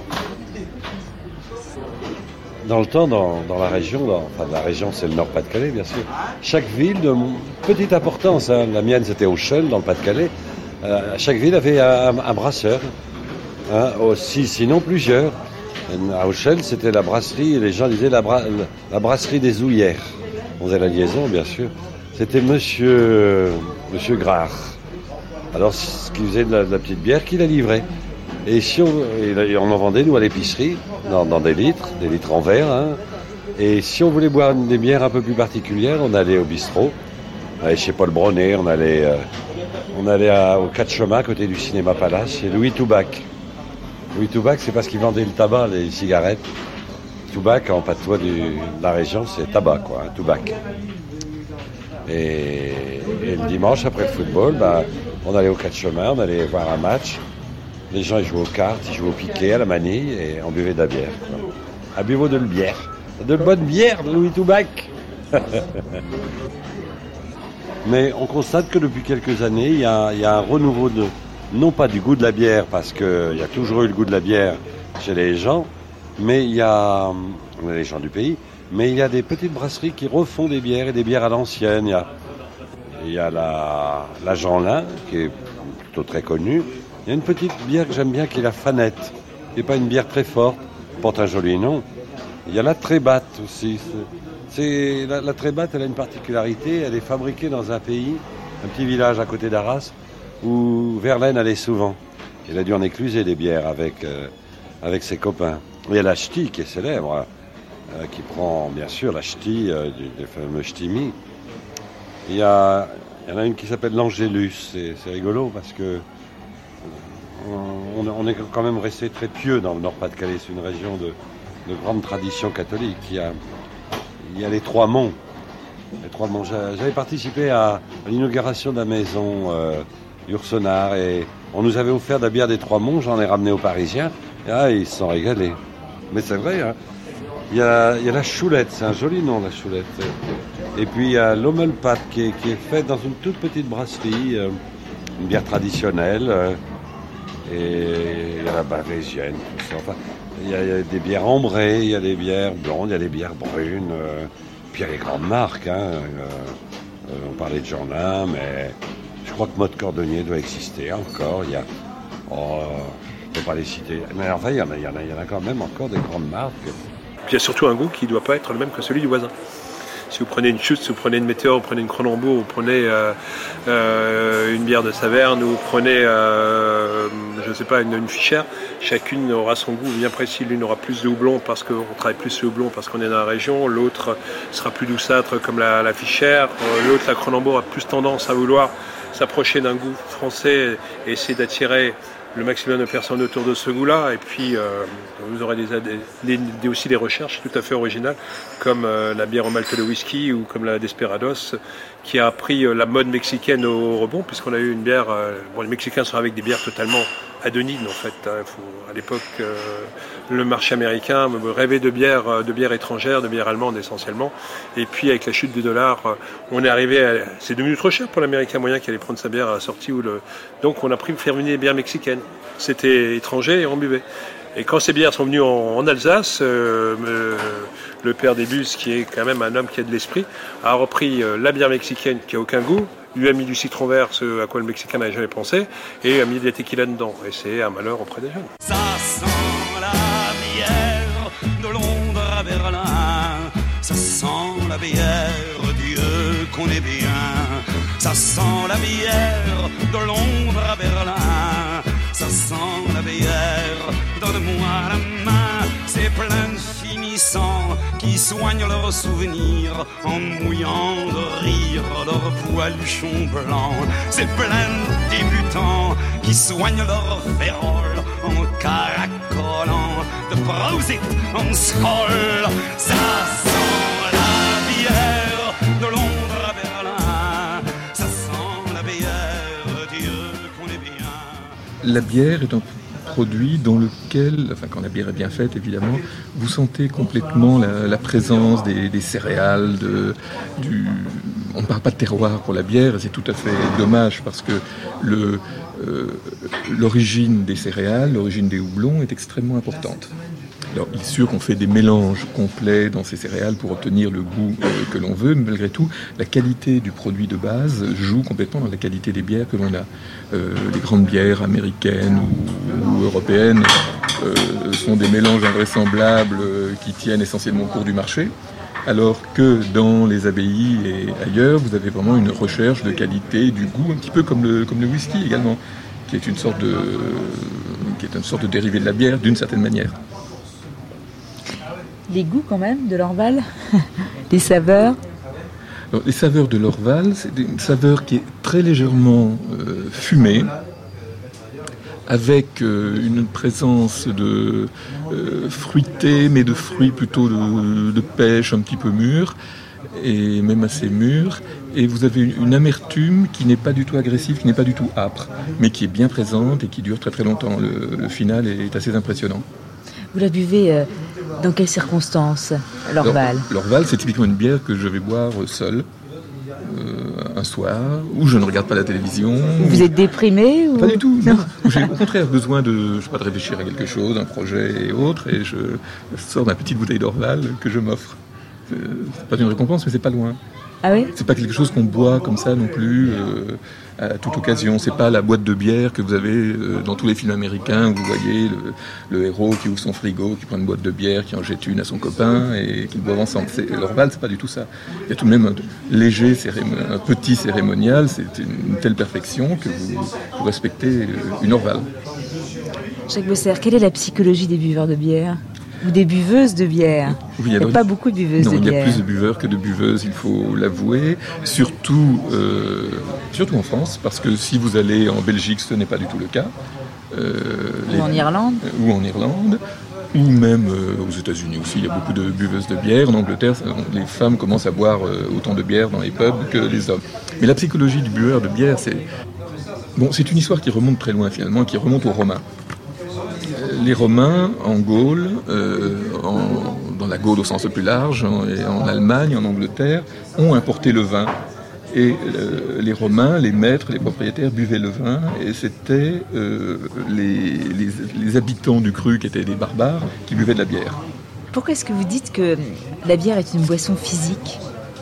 Dans le temps, dans, dans la région, dans, enfin la région, c'est le Nord-Pas-de-Calais, bien sûr. Chaque ville, de petite importance, hein, la mienne, c'était Auchel, dans le Pas-de-Calais. Euh, chaque ville avait un, un brasseur. Hein, aussi, sinon plusieurs. À Auchel, c'était la brasserie, les gens disaient la, bra- la brasserie des Houillères. On faisait la liaison, bien sûr. C'était monsieur, monsieur Grard. Alors, ce qui faisait de la, de la petite bière, qui la livrait. Et si on, et on en vendait, nous, à l'épicerie, dans, dans des litres, des litres en verre. Hein. Et si on voulait boire des bières un peu plus particulières, on allait au bistrot. On allait chez Paul Brunet, on allait, euh, on allait à, au quatre chemins, à côté du cinéma Palace, chez Louis Toubac. Louis Toubac, c'est parce qu'il vendait le tabac, les cigarettes. Toubac, en patois du, de la région, c'est tabac, quoi, hein, Toubac. Et, et le dimanche, après le football, bah, on allait au quatre chemins, on allait voir un match. Les gens, ils jouaient aux cartes, ils jouaient au piquet, à la manille, et on buvait de la bière. Quoi. À buvot de la bière. De bonne bière, de Louis Toubac. Mais on constate que depuis quelques années, il y a, il y a un renouveau de... Non pas du goût de la bière, parce qu'il y a toujours eu le goût de la bière chez les gens, mais il y a, les gens du pays, mais il y a des petites brasseries qui refont des bières et des bières à l'ancienne. Il y a, il y a la, la Jeanlin, qui est plutôt très connue. Il y a une petite bière que j'aime bien qui est la Fanette, qui n'est pas une bière très forte, porte un joli nom. Il y a la Trébatte aussi. C'est, c'est, la, la Trébatte, elle a une particularité, elle est fabriquée dans un pays, un petit village à côté d'Arras, où Verlaine allait souvent. Il a dû en écluser des bières avec, euh, avec ses copains. Il y a la Ch'ti qui est célèbre, euh, qui prend bien sûr la Ch'ti, euh, du, du fameux Ch'timi. Il y, a, il y en a une qui s'appelle l'Angélus, c'est, c'est rigolo parce que on, on est quand même resté très pieux dans le Nord-Pas-de-Calais, c'est une région de, de grande tradition catholique. Il y a, il y a les Trois Monts. Les Trois Monts. J'avais participé à, à l'inauguration de la maison euh, Yourcenar et on nous avait offert de la bière des Trois Monts, j'en ai ramené aux Parisiens, et ah, ils se sont régalés. Mais c'est vrai, hein. Il y a, il y a la Choulette, c'est un joli nom, la Choulette. Et puis il y a l'Ommelpat qui est, qui est faite dans une toute petite brasserie, euh, une bière traditionnelle, euh, et il y a la Bavésienne, tout ça. Enfin, il y, a, il y a des bières ambrées, il y a des bières blondes, il y a des bières brunes, euh, puis il y a les grandes marques, hein, euh, euh, on parlait de Jeanlin, mais... Je crois que Mode Cordonnier doit exister encore. Il y a, oh, je ne peux pas les citer. Mais enfin, il y en a, il y en a, il y en a quand même encore des grandes marques. Puis il y a surtout un goût qui ne doit pas être le même que celui du voisin. Si vous prenez une Schütz, vous prenez une Météor, vous prenez une Kronenbourg, vous prenez euh, euh, une bière de Saverne, ou vous prenez, euh, je ne sais pas, une, une Fischer, chacune aura son goût bien précis. L'une aura plus de houblon parce qu'on travaille plus le houblon parce qu'on est dans la région, l'autre sera plus douceâtre comme la, la Fischer, l'autre, la Kronenbourg, a plus tendance à vouloir s'approcher d'un goût français et essayer d'attirer le maximum de personnes autour de ce goût-là. Et puis, euh, vous aurez des, des, des, aussi des recherches tout à fait originales, comme euh, la bière au malt de whisky ou comme la Desperados, qui a pris euh, la mode mexicaine au rebond, puisqu'on a eu une bière... Euh, bon, les Mexicains sont avec des bières totalement adonines, en fait. Hein, faut, à l'époque, euh, le marché américain rêvait de bière, de bière étrangère, de bière allemande essentiellement. Et puis, avec la chute du dollar, on est arrivé à... C'est devenu trop cher pour l'Américain moyen qui allait prendre sa bière à la sortie. Où le... Donc, on a pris faire venir des bières mexicaines. C'était étranger et on buvait. Et quand ces bières sont venues en, en Alsace, euh, euh, le père des Bus, qui est quand même un homme qui a de l'esprit, a repris euh, la bière mexicaine qui n'a aucun goût, lui a mis du citron vert, ce à quoi le Mexicain n'avait jamais pensé, et a mis des tequila dedans. Et c'est un malheur auprès des jeunes. Ça sent la bière de Londres à Berlin, ça sent la bière, Dieu qu'on est bien. Ça sent la bière de Londres à Berlin, ça sent la bière, donne-moi la main. C'est plein de finissants qui soignent leurs souvenirs en mouillant de rire leurs poiluchons blancs. C'est plein de débutants qui soignent leurs féroles en caracolant de Prosit en Skoll. Ça sent la bière de Londres à Berlin, ça sent la bière, Dieu qu'on est bien. La bière est un produit dans lequel, enfin quand la bière est bien faite évidemment, vous sentez complètement la, la présence des, des céréales, de, du, on ne parle pas de terroir pour la bière, et c'est tout à fait dommage parce que le, euh, l'origine des céréales, l'origine des houblons est extrêmement importante. Alors, il est sûr qu'on fait des mélanges complets dans ces céréales pour obtenir le goût euh, que l'on veut, mais malgré tout, la qualité du produit de base joue complètement dans la qualité des bières que l'on a. Euh, les grandes bières américaines ou, ou européennes euh, sont des mélanges invraisemblables euh, qui tiennent essentiellement au cours du marché, alors que dans les abbayes et ailleurs, vous avez vraiment une recherche de qualité, du goût, un petit peu comme le, comme le whisky également, qui est une sorte de, qui est une sorte de dérivé de la bière d'une certaine manière. Les goûts quand même de l'Orval, les saveurs. Alors, les saveurs de l'Orval, c'est une saveur qui est très légèrement euh, fumée, avec euh, une présence de euh, fruité, mais de fruits plutôt de, de pêche un petit peu mûrs, et même assez mûrs. Et vous avez une amertume qui n'est pas du tout agressive, qui n'est pas du tout âpre, mais qui est bien présente et qui dure très très longtemps. Le, le final est assez impressionnant. Vous la buvez euh, dans quelles circonstances, l'Orval ? L'Orval, c'est typiquement une bière que je vais boire seul, euh, un soir, où je ne regarde pas la télévision. Vous ou... êtes déprimé ou... Pas du tout, non. J'ai au contraire besoin de, je sais pas, de réfléchir à quelque chose, un projet et autres, et je, je sors ma petite bouteille d'Orval que je m'offre. C'est, c'est pas une récompense, mais c'est pas loin. Ah oui ? C'est pas quelque chose qu'on boit comme ça non plus, euh, à toute occasion. C'est pas la boîte de bière que vous avez euh, dans tous les films américains où vous voyez le, le héros qui ouvre son frigo, qui prend une boîte de bière, qui en jette une à son copain et qu'ils boivent ensemble. C'est, l'Orval, c'est pas du tout ça. Il y a tout de même un léger, cérémonial, un petit cérémonial. C'est une telle perfection que vous, vous respectez une Orval. Jacques Bosser, quelle est la psychologie des buveurs de bière ? Ou des buveuses de bière. Oui, il n'y a pas beaucoup de buveuses non, de bière. Non, il y a plus de buveurs que de buveuses, il faut l'avouer. Surtout, euh, surtout en France, parce que si vous allez en Belgique, ce n'est pas du tout le cas. Euh, ou les, en Irlande. Ou en Irlande. Ou même euh, aux États-Unis aussi, il y a beaucoup de buveuses de bière. En Angleterre, ça, les femmes commencent à boire euh, autant de bière dans les pubs que les hommes. Mais la psychologie du buveur de bière, c'est... Bon, c'est une histoire qui remonte très loin finalement, qui remonte aux Romains. Les Romains, en Gaule, euh, en, dans la Gaule au sens le plus large, en, et en Allemagne, en Angleterre, ont importé le vin. Et euh, les Romains, les maîtres, les propriétaires buvaient le vin, et c'était euh, les, les, les habitants du cru, qui étaient des barbares, qui buvaient de la bière. Pourquoi est-ce que vous dites que la bière est une boisson physique ?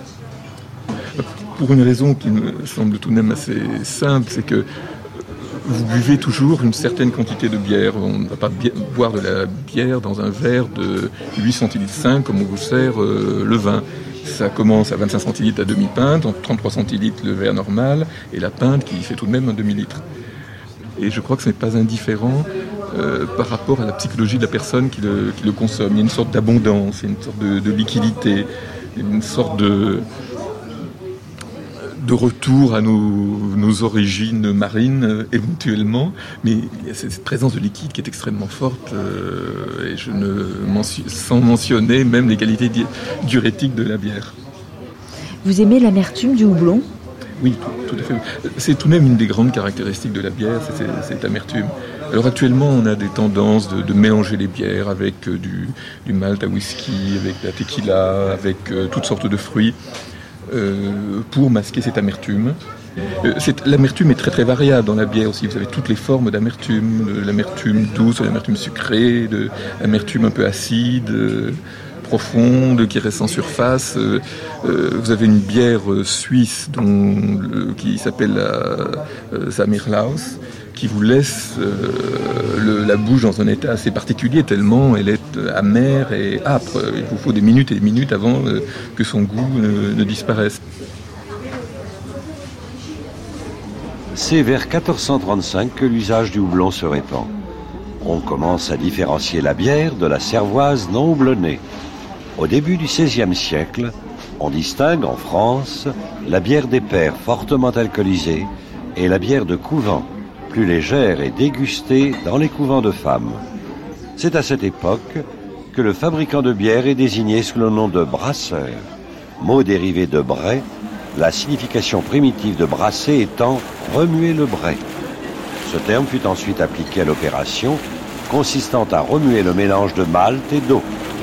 Pour une raison qui me semble tout de même assez simple, c'est que vous buvez toujours une certaine quantité de bière. On ne va pas bi- boire de la bière dans un verre de huit centilitres cinq comme on vous sert euh, le vin. Ça commence à vingt-cinq centilitres la demi-pinte, en trente-trois centilitres le verre normal, et la pinte qui fait tout de même un demi-litre. Et je crois que ce n'est pas indifférent euh, par rapport à la psychologie de la personne qui le, qui le consomme. Il y a une sorte d'abondance, une sorte de, de liquidité, une sorte de, de retour à nos, nos origines marines euh, éventuellement. Mais il y a cette présence de liquide qui est extrêmement forte, euh, et je ne mention, sans mentionner même les qualités di- diurétiques de la bière. Vous aimez l'amertume du houblon ? Oui, tout, tout à fait. C'est tout de même une des grandes caractéristiques de la bière, c'est cette amertume. Alors actuellement, on a des tendances de, de mélanger les bières avec euh, du, du malt à whisky, avec la tequila, avec euh, toutes sortes de fruits, euh, pour masquer cette amertume. Euh, cette, l'amertume est très très variable dans la bière aussi. Vous avez toutes les formes d'amertume, de l'amertume douce, de l'amertume sucrée, de l'amertume un peu acide, euh, profonde, qui reste en surface. Euh, euh, vous avez une bière suisse dont, euh, qui s'appelle la euh, Samirlaus, qui vous laisse euh, le, la bouche dans un état assez particulier, tellement elle est amère et âpre. Il vous faut des minutes et des minutes avant euh, que son goût ne, ne disparaisse. C'est vers quatorze cent trente-cinq que l'usage du houblon se répand. On commence à différencier la bière de la cervoise non houblonnée. Au début du seizième siècle, on distingue en France la bière des pairs fortement alcoolisée et la bière de couvent, plus légère et dégustée dans les couvents de femmes. C'est à cette époque que le fabricant de bière est désigné sous le nom de brasseur, mot dérivé de bray, la signification primitive de brasser étant remuer le bray. Ce terme fut ensuite appliqué à l'opération consistant à remuer le mélange de malt et d'eau.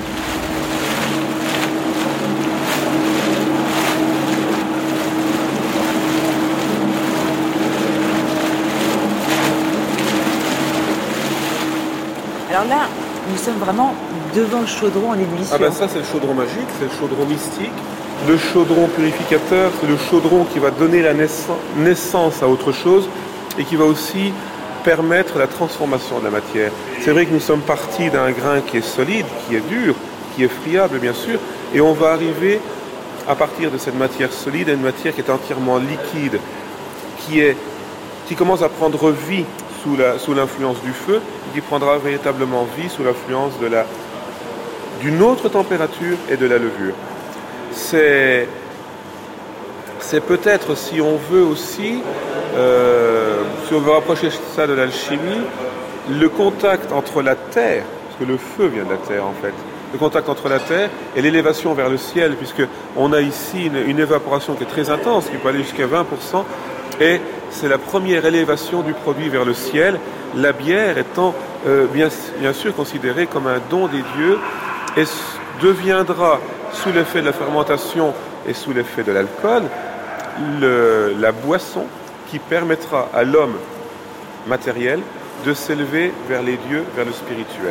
Alors là, nous sommes vraiment devant le chaudron en ébullition. Ah ben ça c'est le chaudron magique, c'est le chaudron mystique. Le chaudron purificateur, c'est le chaudron qui va donner la naissance à autre chose et qui va aussi permettre la transformation de la matière. C'est vrai que nous sommes partis d'un grain qui est solide, qui est dur, qui est friable bien sûr, et on va arriver à partir de cette matière solide à une matière qui est entièrement liquide, qui, est, qui commence à prendre vie sous, la, sous l'influence du feu, et qui prendra véritablement vie sous l'influence de la, d'une autre température et de la levure. C'est, c'est peut-être, si on veut aussi, euh, si on veut rapprocher ça de l'alchimie, le contact entre la terre, parce que le feu vient de la terre en fait, le contact entre la terre et l'élévation vers le ciel, puisqu'on a ici une, une évaporation qui est très intense, qui peut aller jusqu'à vingt pour cent, et c'est la première élévation du produit vers le ciel, la bière étant euh, bien, bien sûr considérée comme un don des dieux, et deviendra, sous l'effet de la fermentation et sous l'effet de l'alcool, le, la boisson qui permettra à l'homme matériel de s'élever vers les dieux, vers le spirituel.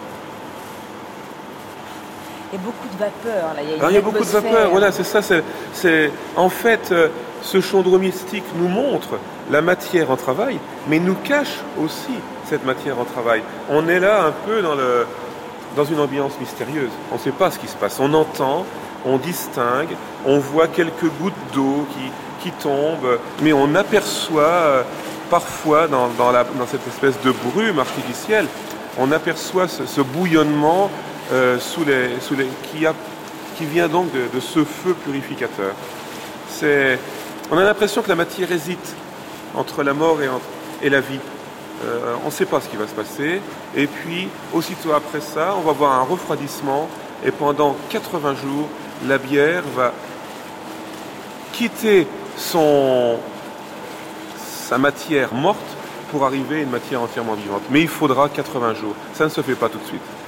Il y a beaucoup de vapeur, là. Il y a, Alors, il y a beaucoup de vapeur, voilà, c'est ça. C'est, c'est, en fait, euh, ce chaudron mystique nous montre la matière en travail, mais nous cache aussi cette matière en travail. On est là un peu dans, le, dans une ambiance mystérieuse. On ne sait pas ce qui se passe. On entend, on distingue, on voit quelques gouttes d'eau qui, qui tombent, mais on aperçoit euh, parfois dans, dans, la, dans cette espèce de brume artificielle, on aperçoit ce, ce bouillonnement Euh, sous les, sous les, qui, a, qui vient donc de, de ce feu purificateur. C'est, on a l'impression que la matière hésite entre la mort et, entre, et la vie. Euh, on ne sait pas ce qui va se passer. Et puis, aussitôt après ça, on va voir un refroidissement. Et pendant quatre-vingts jours, la bière va quitter son, sa matière morte pour arriver à une matière entièrement vivante. Mais il faudra quatre-vingts jours. Ça ne se fait pas tout de suite.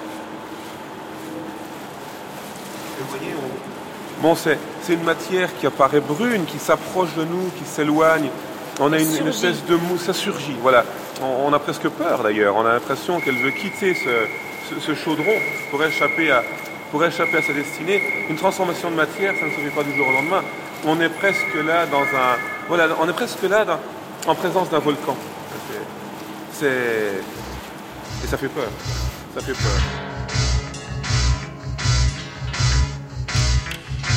Bon, c'est, c'est une matière qui apparaît brune, qui s'approche de nous, qui s'éloigne. On a une, une espèce de mousse, ça surgit. Voilà. On, on a presque peur d'ailleurs. On a l'impression qu'elle veut quitter ce, ce, ce chaudron pour échapper, à, pour échapper à sa destinée. Une transformation de matière, ça ne se fait pas du jour au lendemain. On est presque là dans un, voilà, on est presque là dans, en présence d'un volcan. C'est, c'est, et ça fait peur. Ça fait peur.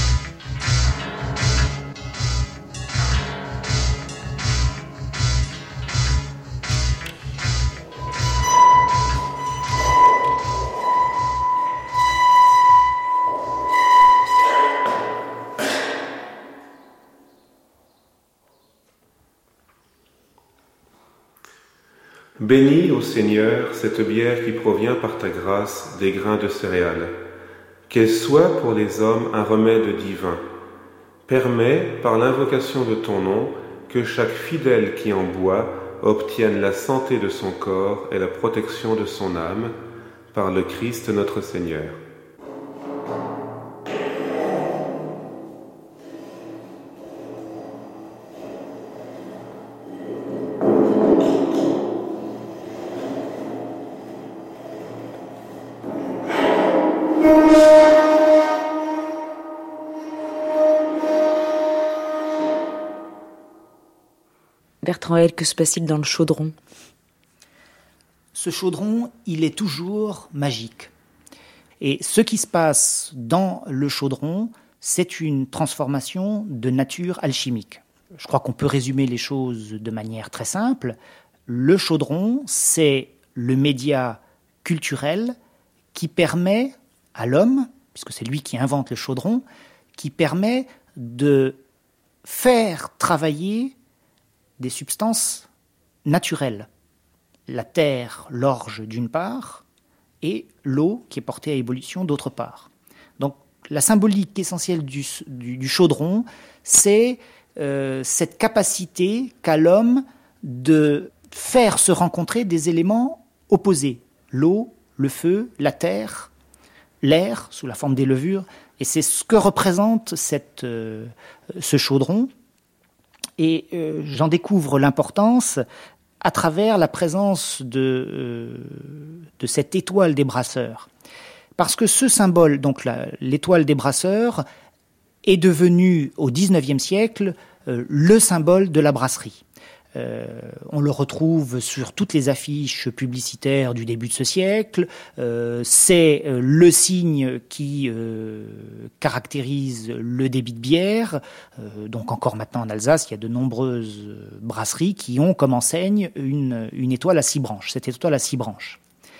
Bénis, ô Seigneur, cette bière qui provient par ta grâce des grains de céréales. Qu'elle soit pour les hommes un remède divin. Permets, par l'invocation de ton nom, que chaque fidèle qui en boit obtienne la santé de son corps et la protection de son âme, par le Christ notre Seigneur. Bertrand Hell, que se passe-t-il dans le chaudron ? Ce chaudron, il est toujours magique. Et ce qui se passe dans le chaudron, c'est une transformation de nature alchimique. Je crois qu'on peut résumer les choses de manière très simple. Le chaudron, c'est le média culturel qui permet à l'homme, puisque c'est lui qui invente le chaudron, qui permet de faire travailler des substances naturelles. La terre, l'orge d'une part, et l'eau qui est portée à ébullition d'autre part. Donc la symbolique essentielle du, du, du chaudron, c'est euh, cette capacité qu'a l'homme de faire se rencontrer des éléments opposés. L'eau, le feu, la terre, l'air, sous la forme des levures. Et c'est ce que représente cette, euh, ce chaudron. Et euh, j'en découvre l'importance à travers la présence de, euh, de cette étoile des brasseurs. Parce que ce symbole, donc la, l'étoile des brasseurs, est devenu au dix-neuvième siècle euh, le symbole de la brasserie. Euh, on le retrouve sur toutes les affiches publicitaires du début de ce siècle. Euh, c'est euh, le signe qui euh, caractérise le débit de bière. Euh, donc encore maintenant en Alsace, il y a de nombreuses brasseries qui ont comme enseigne une, une étoile à six branches. Cette étoile à six branches.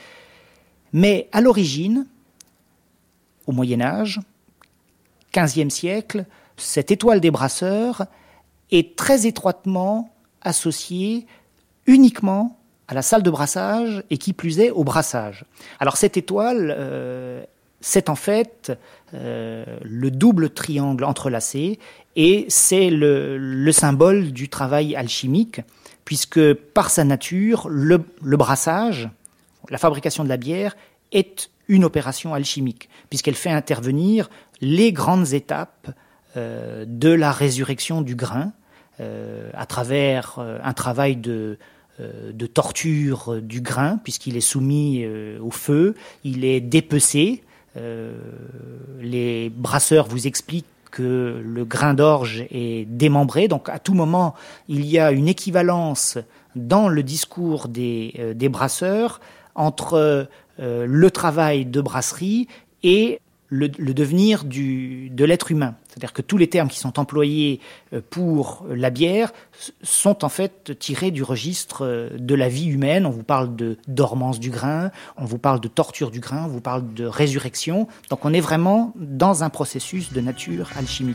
Mais à l'origine, au Moyen-Âge, quinzième siècle, cette étoile des brasseurs est très étroitement associée uniquement à la salle de brassage et qui plus est au brassage. Alors cette étoile, euh, c'est en fait euh, le double triangle entrelacé et c'est le, le symbole du travail alchimique puisque par sa nature, le, le brassage, la fabrication de la bière est une opération alchimique puisqu'elle fait intervenir les grandes étapes euh, de la résurrection du grain Euh, à travers euh, un travail de, euh, de torture du grain, puisqu'il est soumis euh, au feu, il est dépecé. Euh, les brasseurs vous expliquent que le grain d'orge est démembré, donc à tout moment, il y a une équivalence dans le discours des, euh, des brasseurs entre euh, le travail de brasserie et Le, le devenir du, de l'être humain. C'est-à-dire que tous les termes qui sont employés pour la bière sont en fait tirés du registre de la vie humaine. On vous parle de dormance du grain, on vous parle de torture du grain, on vous parle de résurrection. Donc on est vraiment dans un processus de nature alchimique.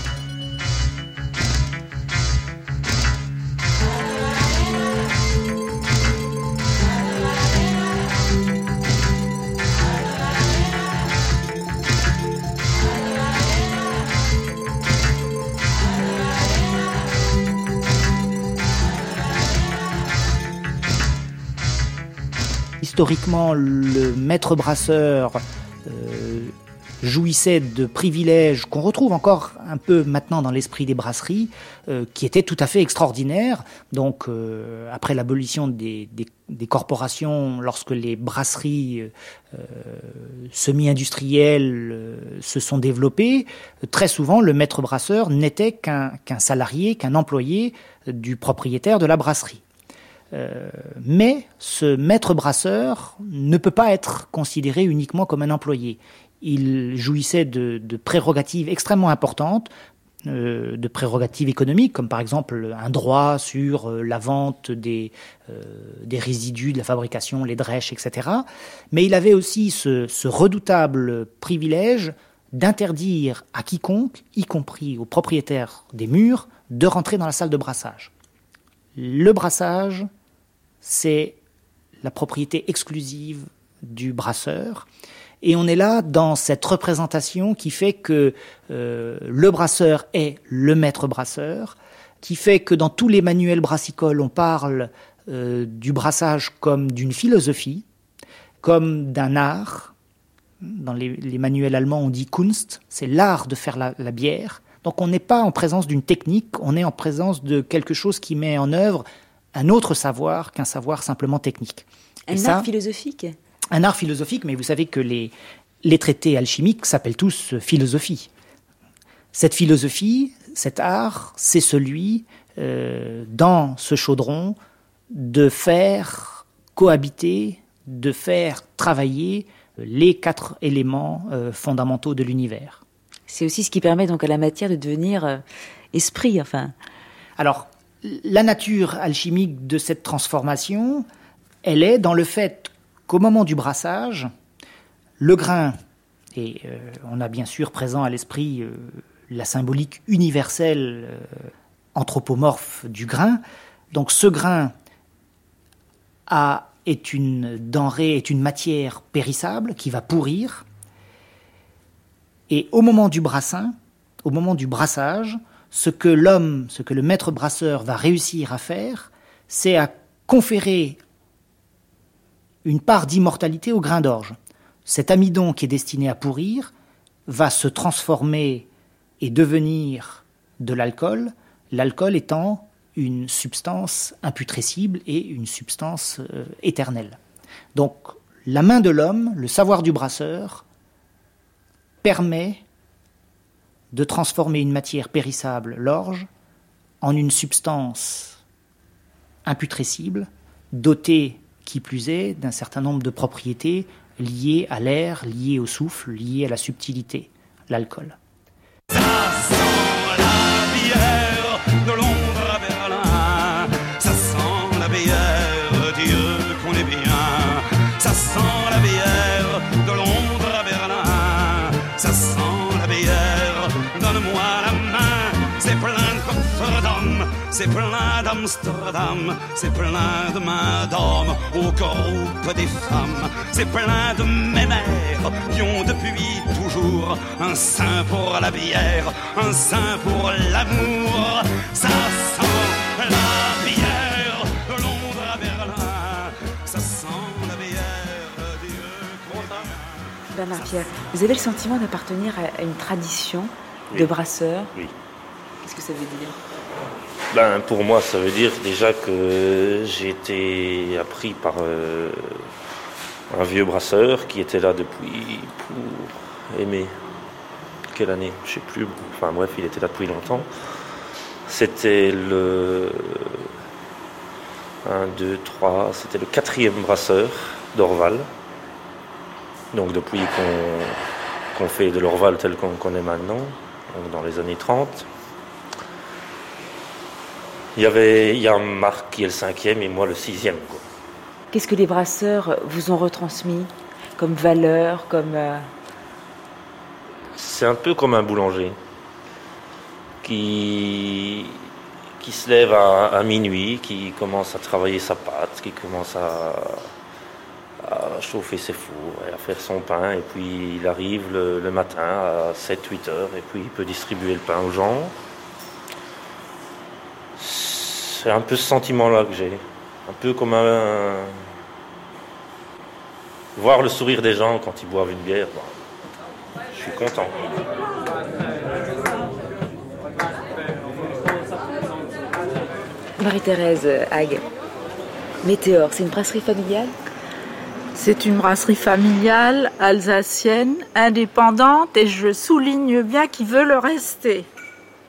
Historiquement, le maître brasseur euh, jouissait de privilèges qu'on retrouve encore un peu maintenant dans l'esprit des brasseries, euh, qui étaient tout à fait extraordinaires. Donc, euh, après l'abolition des, des, des corporations, lorsque les brasseries euh, semi-industrielles euh, se sont développées, très souvent, le maître brasseur n'était qu'un, qu'un salarié, qu'un employé du propriétaire de la brasserie. Euh, mais ce maître brasseur ne peut pas être considéré uniquement comme un employé. Il jouissait de, de prérogatives extrêmement importantes, euh, de prérogatives économiques, comme par exemple un droit sur euh, la vente des, euh, des résidus de la fabrication, les drèches, et cetera. Mais il avait aussi ce, ce redoutable privilège d'interdire à quiconque, y compris aux propriétaires des murs, de rentrer dans la salle de brassage. Le brassage, c'est la propriété exclusive du brasseur. Et on est là dans cette représentation qui fait que euh, le brasseur est le maître brasseur, qui fait que dans tous les manuels brassicoles, on parle euh, du brassage comme d'une philosophie, comme d'un art. Dans les, les manuels allemands, on dit Kunst, c'est l'art de faire la, la bière. Donc on n'est pas en présence d'une technique, on est en présence de quelque chose qui met en œuvre un autre savoir qu'un savoir simplement technique. Un Et art ça, philosophique. Un art philosophique, mais vous savez que les, les traités alchimiques s'appellent tous philosophie. Cette philosophie, cet art, c'est celui, euh, dans ce chaudron, de faire cohabiter, de faire travailler les quatre éléments euh, fondamentaux de l'univers. C'est aussi ce qui permet donc à la matière de devenir euh, esprit, enfin. Alors, la nature alchimique de cette transformation, elle est dans le fait qu'au moment du brassage, le grain, et euh, on a bien sûr présent à l'esprit euh, la symbolique universelle euh, anthropomorphe du grain, donc ce grain a, est une denrée, est une matière périssable qui va pourrir, et au moment du brassin, au moment du brassage, ce que l'homme, ce que le maître brasseur va réussir à faire, c'est à conférer une part d'immortalité au grain d'orge. Cet amidon qui est destiné à pourrir va se transformer et devenir de l'alcool, l'alcool étant une substance imputrescible et une substance euh, éternelle. Donc la main de l'homme, le savoir du brasseur, permet de transformer une matière périssable, l'orge, en une substance imputrescible, dotée, qui plus est, d'un certain nombre de propriétés liées à l'air, liées au souffle, liées à la subtilité, l'alcool. Ça sent la bière de Londres à Berlin, ça sent la bière, Dieu qu'on est bien, ça sent la bière de Londres à Berlin, ça sent la bière, donne-moi la main, c'est plein de coffres d'hommes, c'est plein d'Amsterdam, c'est plein de mains d'hommes au groupe des femmes, c'est plein de mémères qui ont depuis toujours un sein pour la bière, un sein pour l'amour. Ça sent la bière de Londres à Berlin, ça sent la bière Dieu qu'on est bien. Bernard Pierre, vous avez le sentiment d'appartenir à une tradition oui. de brasseur. Oui. Qu'est-ce que ça veut dire ? Ben, pour moi, ça veut dire déjà que j'ai été appris par euh, un vieux brasseur qui était là depuis, pour aimer, quelle année, je ne sais plus, enfin bref, il était là depuis longtemps. C'était le un, deux, trois, c'était le quatrième brasseur d'Orval. Donc depuis qu'on, qu'on fait de l'Orval tel qu'on connaît maintenant, donc dans les années trente. Il y avait, il y a Marc qui est le cinquième et moi le sixième. Quoi. Qu'est-ce que les brasseurs vous ont retransmis comme valeur, comme... Euh... C'est un peu comme un boulanger qui, qui se lève à, à minuit, qui commence à travailler sa pâte, qui commence à, à chauffer ses fours et à faire son pain. Et puis il arrive le, le matin à sept huit heures et puis il peut distribuer le pain aux gens. C'est un peu ce sentiment-là que j'ai. Un peu comme un... voir le sourire des gens quand ils boivent une bière. Bon, je suis content. Marie-Thérèse Hague, Météor, c'est une brasserie familiale ? C'est une brasserie familiale, alsacienne, indépendante, et je souligne bien qu'il veut le rester. Protestante ?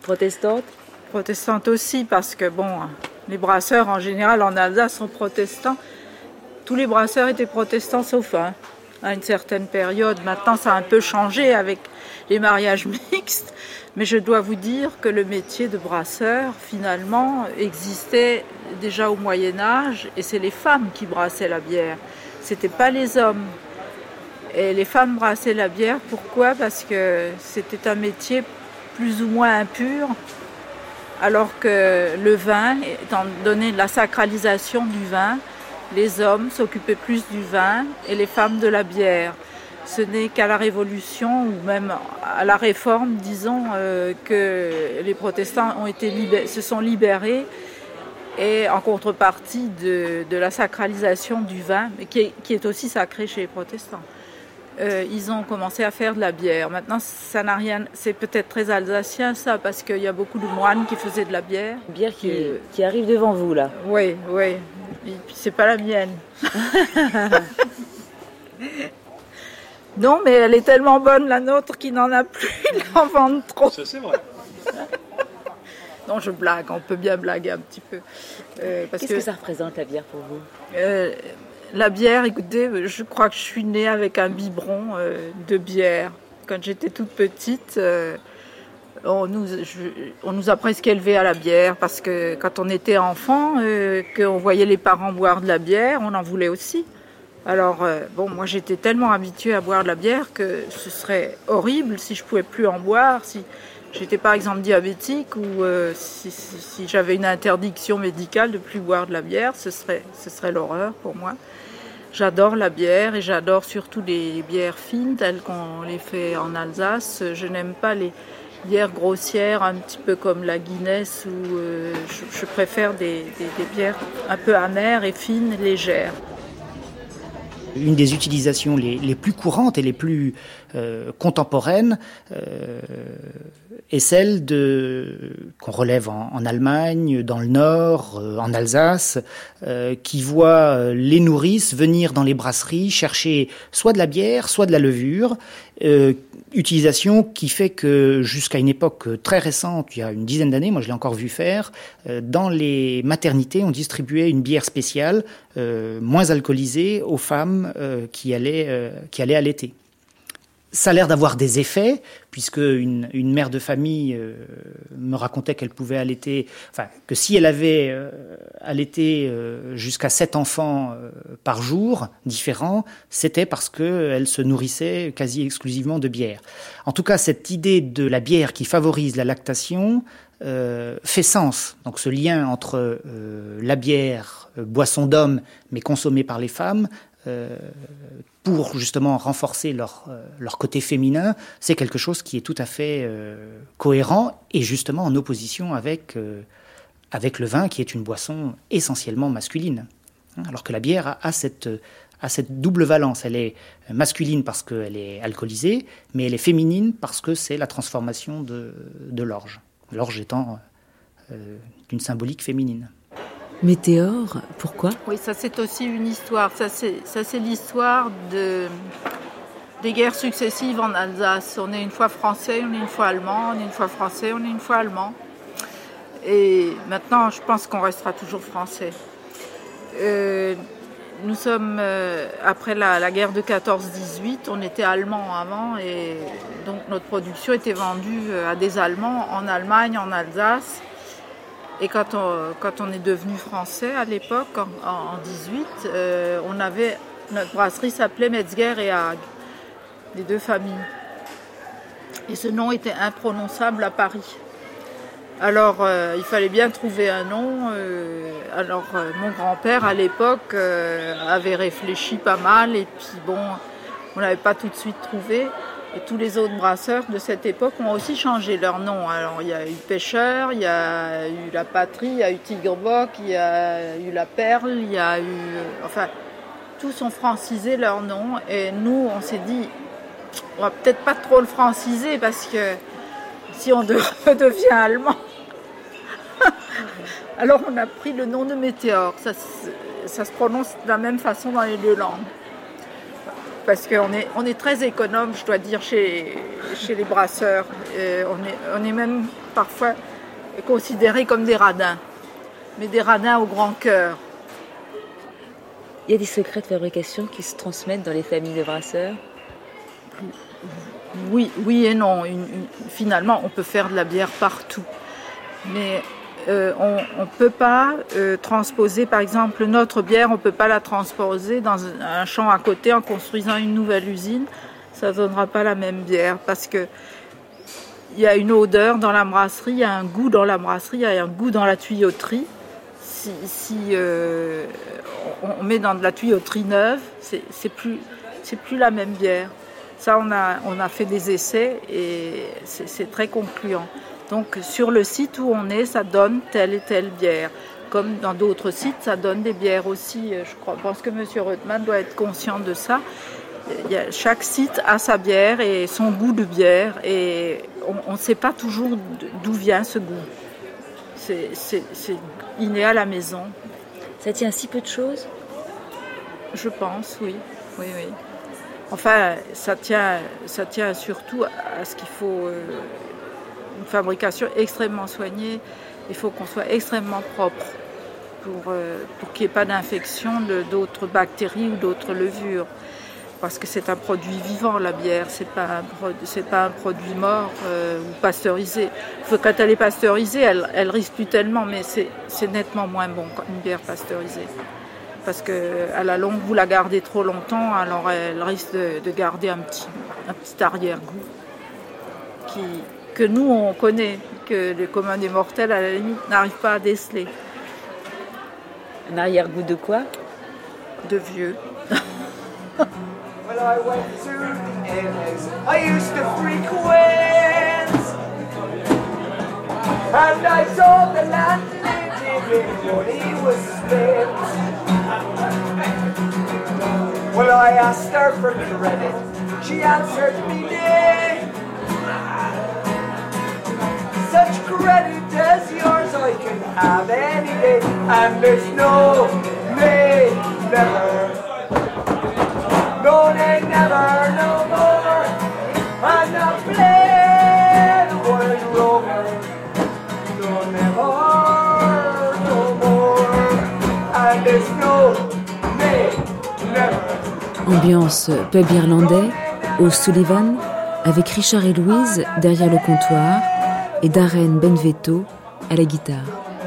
Protestante aussi, parce que bon, les brasseurs en général en Alsace sont protestants. Tous les brasseurs étaient protestants sauf un, à une certaine période. Maintenant, ça a un peu changé avec les mariages mixtes, mais je dois vous dire que le métier de brasseur, finalement, existait déjà au Moyen-Âge, et c'est les femmes qui brassaient la bière. C'était pas les hommes. Et les femmes brassaient la bière, pourquoi ? Parce que c'était un métier plus ou moins impur, alors que le vin, étant donné la sacralisation du vin, les hommes s'occupaient plus du vin et les femmes de la bière. Ce n'est qu'à la Révolution ou même à la Réforme, disons, euh, que les protestants ont été libérés, se sont libérés et en contrepartie de, de la sacralisation du vin, qui est, qui est aussi sacré chez les protestants. Euh, ils ont commencé à faire de la bière. Maintenant, ça n'a rien. C'est peut-être très alsacien ça, parce qu'il y a beaucoup de moines qui faisaient de la bière. Une bière qui, et... qui arrive devant vous là. Oui, oui. Et puis c'est pas la mienne. Non, mais elle est tellement bonne la nôtre qu'il n'en a plus. Ils en vendent trop. Ça c'est vrai. Non, je blague. On peut bien blaguer un petit peu. Euh, parce Qu'est-ce que... que ça représente la bière pour vous? euh, La bière, écoutez, je crois que je suis née avec un biberon euh, de bière. Quand j'étais toute petite, euh, on, nous, je, on nous a presque élevés à la bière parce que quand on était enfant, euh, qu'on voyait les parents boire de la bière, on en voulait aussi. Alors, euh, bon, moi j'étais tellement habituée à boire de la bière que ce serait horrible si je ne pouvais plus en boire, si j'étais par exemple diabétique ou euh, si, si, si j'avais une interdiction médicale de plus boire de la bière, ce serait, ce serait l'horreur pour moi. J'adore la bière et j'adore surtout les bières fines telles qu'on les fait en Alsace. Je n'aime pas les bières grossières, un petit peu comme la Guinness, où euh, je, je préfère des, des, des bières un peu amères et fines, légères. Une des utilisations les, les plus courantes et les plus euh, contemporaines euh, est celle de, qu'on relève en, en Allemagne, dans le Nord, euh, en Alsace, euh, qui voit les nourrices venir dans les brasseries chercher soit de la bière, soit de la levure. Euh, utilisation qui fait que jusqu'à une époque très récente, il y a une dizaine d'années, moi je l'ai encore vu faire, euh, dans les maternités on distribuait une bière spéciale euh, moins alcoolisée aux femmes euh, qui allaient euh, qui allaient allaiter. Ça a l'air d'avoir des effets, puisque une, une mère de famille euh, me racontait qu'elle pouvait allaiter, enfin que si elle avait euh, allaité euh, jusqu'à sept enfants euh, par jour différents, c'était parce qu'elle se nourrissait quasi exclusivement de bière. En tout cas, cette idée de la bière qui favorise la lactation euh, fait sens. Donc ce lien entre euh, la bière, euh, boisson d'homme, mais consommée par les femmes, euh, pour justement renforcer leur, euh, leur côté féminin, c'est quelque chose qui est tout à fait euh, cohérent et justement en opposition avec, euh, avec le vin qui est une boisson essentiellement masculine. Hein, alors que la bière a, a, cette, a cette double valence. Elle est masculine parce qu'elle est alcoolisée, mais elle est féminine parce que c'est la transformation de, de l'orge. L'orge étant euh, d'une symbolique féminine. Météore, pourquoi? Oui, ça c'est aussi une histoire. Ça c'est, ça, c'est l'histoire de, des guerres successives en Alsace. On est une fois français, on est une fois allemand, on est une fois français, on est une fois allemand. Et maintenant, je pense qu'on restera toujours français. Euh, nous sommes, euh, après la, la guerre de quatorze dix-huit, on était allemands avant et donc notre production était vendue à des Allemands en Allemagne, en Alsace. Et quand on, quand on est devenu français à l'époque, en, en dix-huit, euh, on avait, notre brasserie s'appelait Metzger et Haag, les deux familles. Et ce nom était imprononçable à Paris. Alors euh, il fallait bien trouver un nom. Euh, alors euh, mon grand-père à l'époque euh, avait réfléchi pas mal et puis bon, on n'avait pas tout de suite trouvé. Et tous les autres brasseurs de cette époque ont aussi changé leur nom. Alors il y a eu Pêcheur, il y a eu La Patrie, il y a eu Tigerbock, il y a eu La Perle, il y a eu... Enfin, tous ont francisé leur nom. Et nous, on s'est dit, on va peut-être pas trop le franciser parce que si on redevient allemand... Alors on a pris le nom de Météore. Ça, ça se prononce de la même façon dans les deux langues. Parce qu'on est, on est très économe, je dois dire, chez, chez les brasseurs. Et on, est, on est même parfois considérés comme des radins, mais des radins au grand cœur. Il y a des secrets de fabrication qui se transmettent dans les familles de brasseurs? Oui, oui et non. Une, une, finalement, on peut faire de la bière partout. Mais euh, on ne peut pas euh, transposer, par exemple, notre bière, on ne peut pas la transposer dans un champ à côté en construisant une nouvelle usine. Ça ne donnera pas la même bière parce que il y a une odeur dans la brasserie, il y a un goût dans la brasserie, il y a un goût dans la tuyauterie. Si, si euh, on, on met dans de la tuyauterie neuve, c'est, c'est plus, c'est plus la même bière. Ça, on a, on a fait des essais et c'est, c'est très concluant. Donc, sur le site où on est, ça donne telle et telle bière. Comme dans d'autres sites, ça donne des bières aussi. Je crois, je pense que M. Reutemann doit être conscient de ça. Il y a, chaque site a sa bière et son goût de bière. Et on ne sait pas toujours d'où vient ce goût. C'est, c'est, c'est inné à la maison. Ça tient à si peu de choses ? Je pense, oui. oui, oui. Enfin, ça tient, ça tient surtout à ce qu'il faut euh, une fabrication extrêmement soignée. Il faut qu'on soit extrêmement propre pour, euh, pour qu'il n'y ait pas d'infection de, d'autres bactéries ou d'autres levures. Parce que c'est un produit vivant, la bière, c'est pas un, c'est pas un produit mort euh, ou pasteurisé. Quand elle est pasteurisée, elle, elle risque plus tellement, mais c'est, c'est nettement moins bon qu'une bière pasteurisée. Parce qu'à la longue, vous la gardez trop longtemps, alors elle risque de, de garder un petit, un petit arrière-goût qui, que nous, on connaît, que les communs des mortels, à la limite, n'arrivent pas à déceler. Un arrière-goût de quoi ? De vieux. Well, I went to Innis, I used to frequent, and I saw the landlady when money was spent. Well, I asked her for credit, she answered me nay. Such credit as yours I can have any day, and there's no, nay, never. No, they never, no more. I'm not playing the world over. No, never, no more. And there's no, nay, never. Ambiance pub irlandais au Sullivan avec Richard et Louise derrière le comptoir et Darren Benveto à la guitare.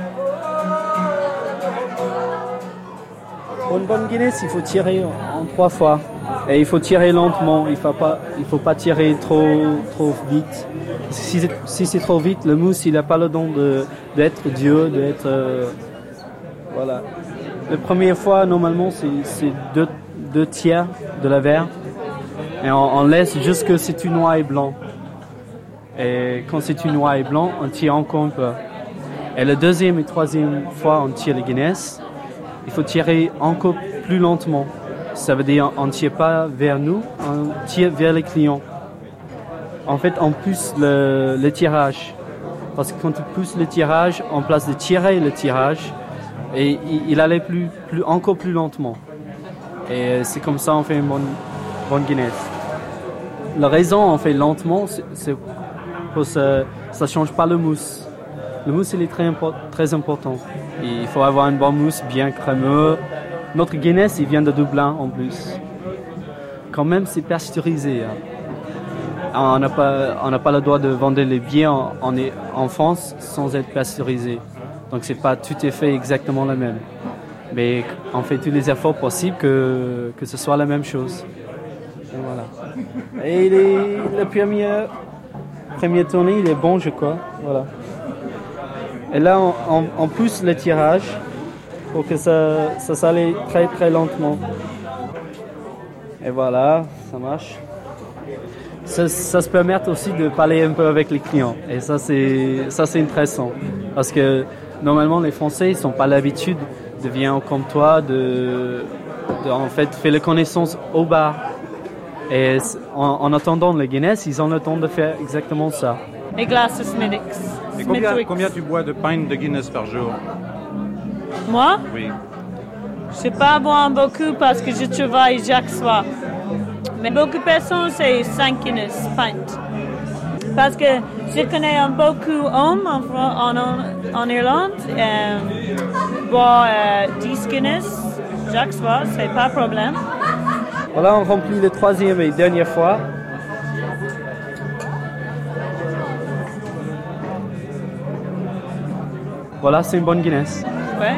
Pour une bonne Guinness, il faut tirer en trois fois. Et il faut tirer lentement, il ne faut pas, il faut pas tirer trop, trop vite. Si c'est, si c'est trop vite, le mousse, il n'a pas le don de, d'être dur, d'être... Euh, voilà. La première fois, normalement, c'est, c'est deux, deux tiers de la verre. Et on, on laisse jusque c'est une noix et blanc. Et quand c'est une noix et blanc, on tire encore un peu. Et la deuxième et troisième fois, on tire le Guinness. Il faut tirer encore plus lentement. Ça veut dire on ne tire pas vers nous, on tire vers les clients. En fait, on pousse le, le tirage. Parce que quand on pousse le tirage, en place de tirer le tirage, et il, il allait plus, plus, encore plus lentement. Et c'est comme ça qu'on fait une bonne, bonne Guinness. La raison on fait lentement, c'est, c'est parce que ça ne change pas le mousse. Le mousse, il est très, import, très important. Il faut avoir une bonne mousse bien crémeux. Notre Guinness, il vient de Dublin en plus. Quand même, c'est pasteurisé. Hein. On n'a pas, on n'a pas le droit de vendre les bières en, en, en France sans être pasteurisé. Donc, c'est pas tout à fait exactement la même. Mais on fait tous les efforts possibles que, que ce soit la même chose. Et voilà. Et les, le premier, premier tournée, il est bon, je crois. Voilà. Et là, on, on, on pousse le tirage pour que ça, ça s'aille très très lentement. Et voilà, ça marche. Ça, ça se permet aussi de parler un peu avec les clients. Et ça, c'est, ça, c'est intéressant. Parce que normalement, les Français, ils n'ont pas l'habitude de venir comme toi, de, de en fait, faire la connaissance au bar. Et en, en attendant le Guinness, ils ont le temps de faire exactement ça. Les glaces Smithwick. Et combien, combien tu bois de pintes de Guinness par jour? Moi? Oui. Je ne sais pas boire beaucoup parce que je travaille chaque soir. Mais beaucoup de personnes, c'est cinq Guinness pintes. Parce que je connais beaucoup d'hommes en, en, en Irlande. Euh, boire euh, dix Guinness chaque soir, c'est pas un problème. Voilà, on remplit le troisième et dernière fois. Voilà, c'est une bonne Guinness. Ouais.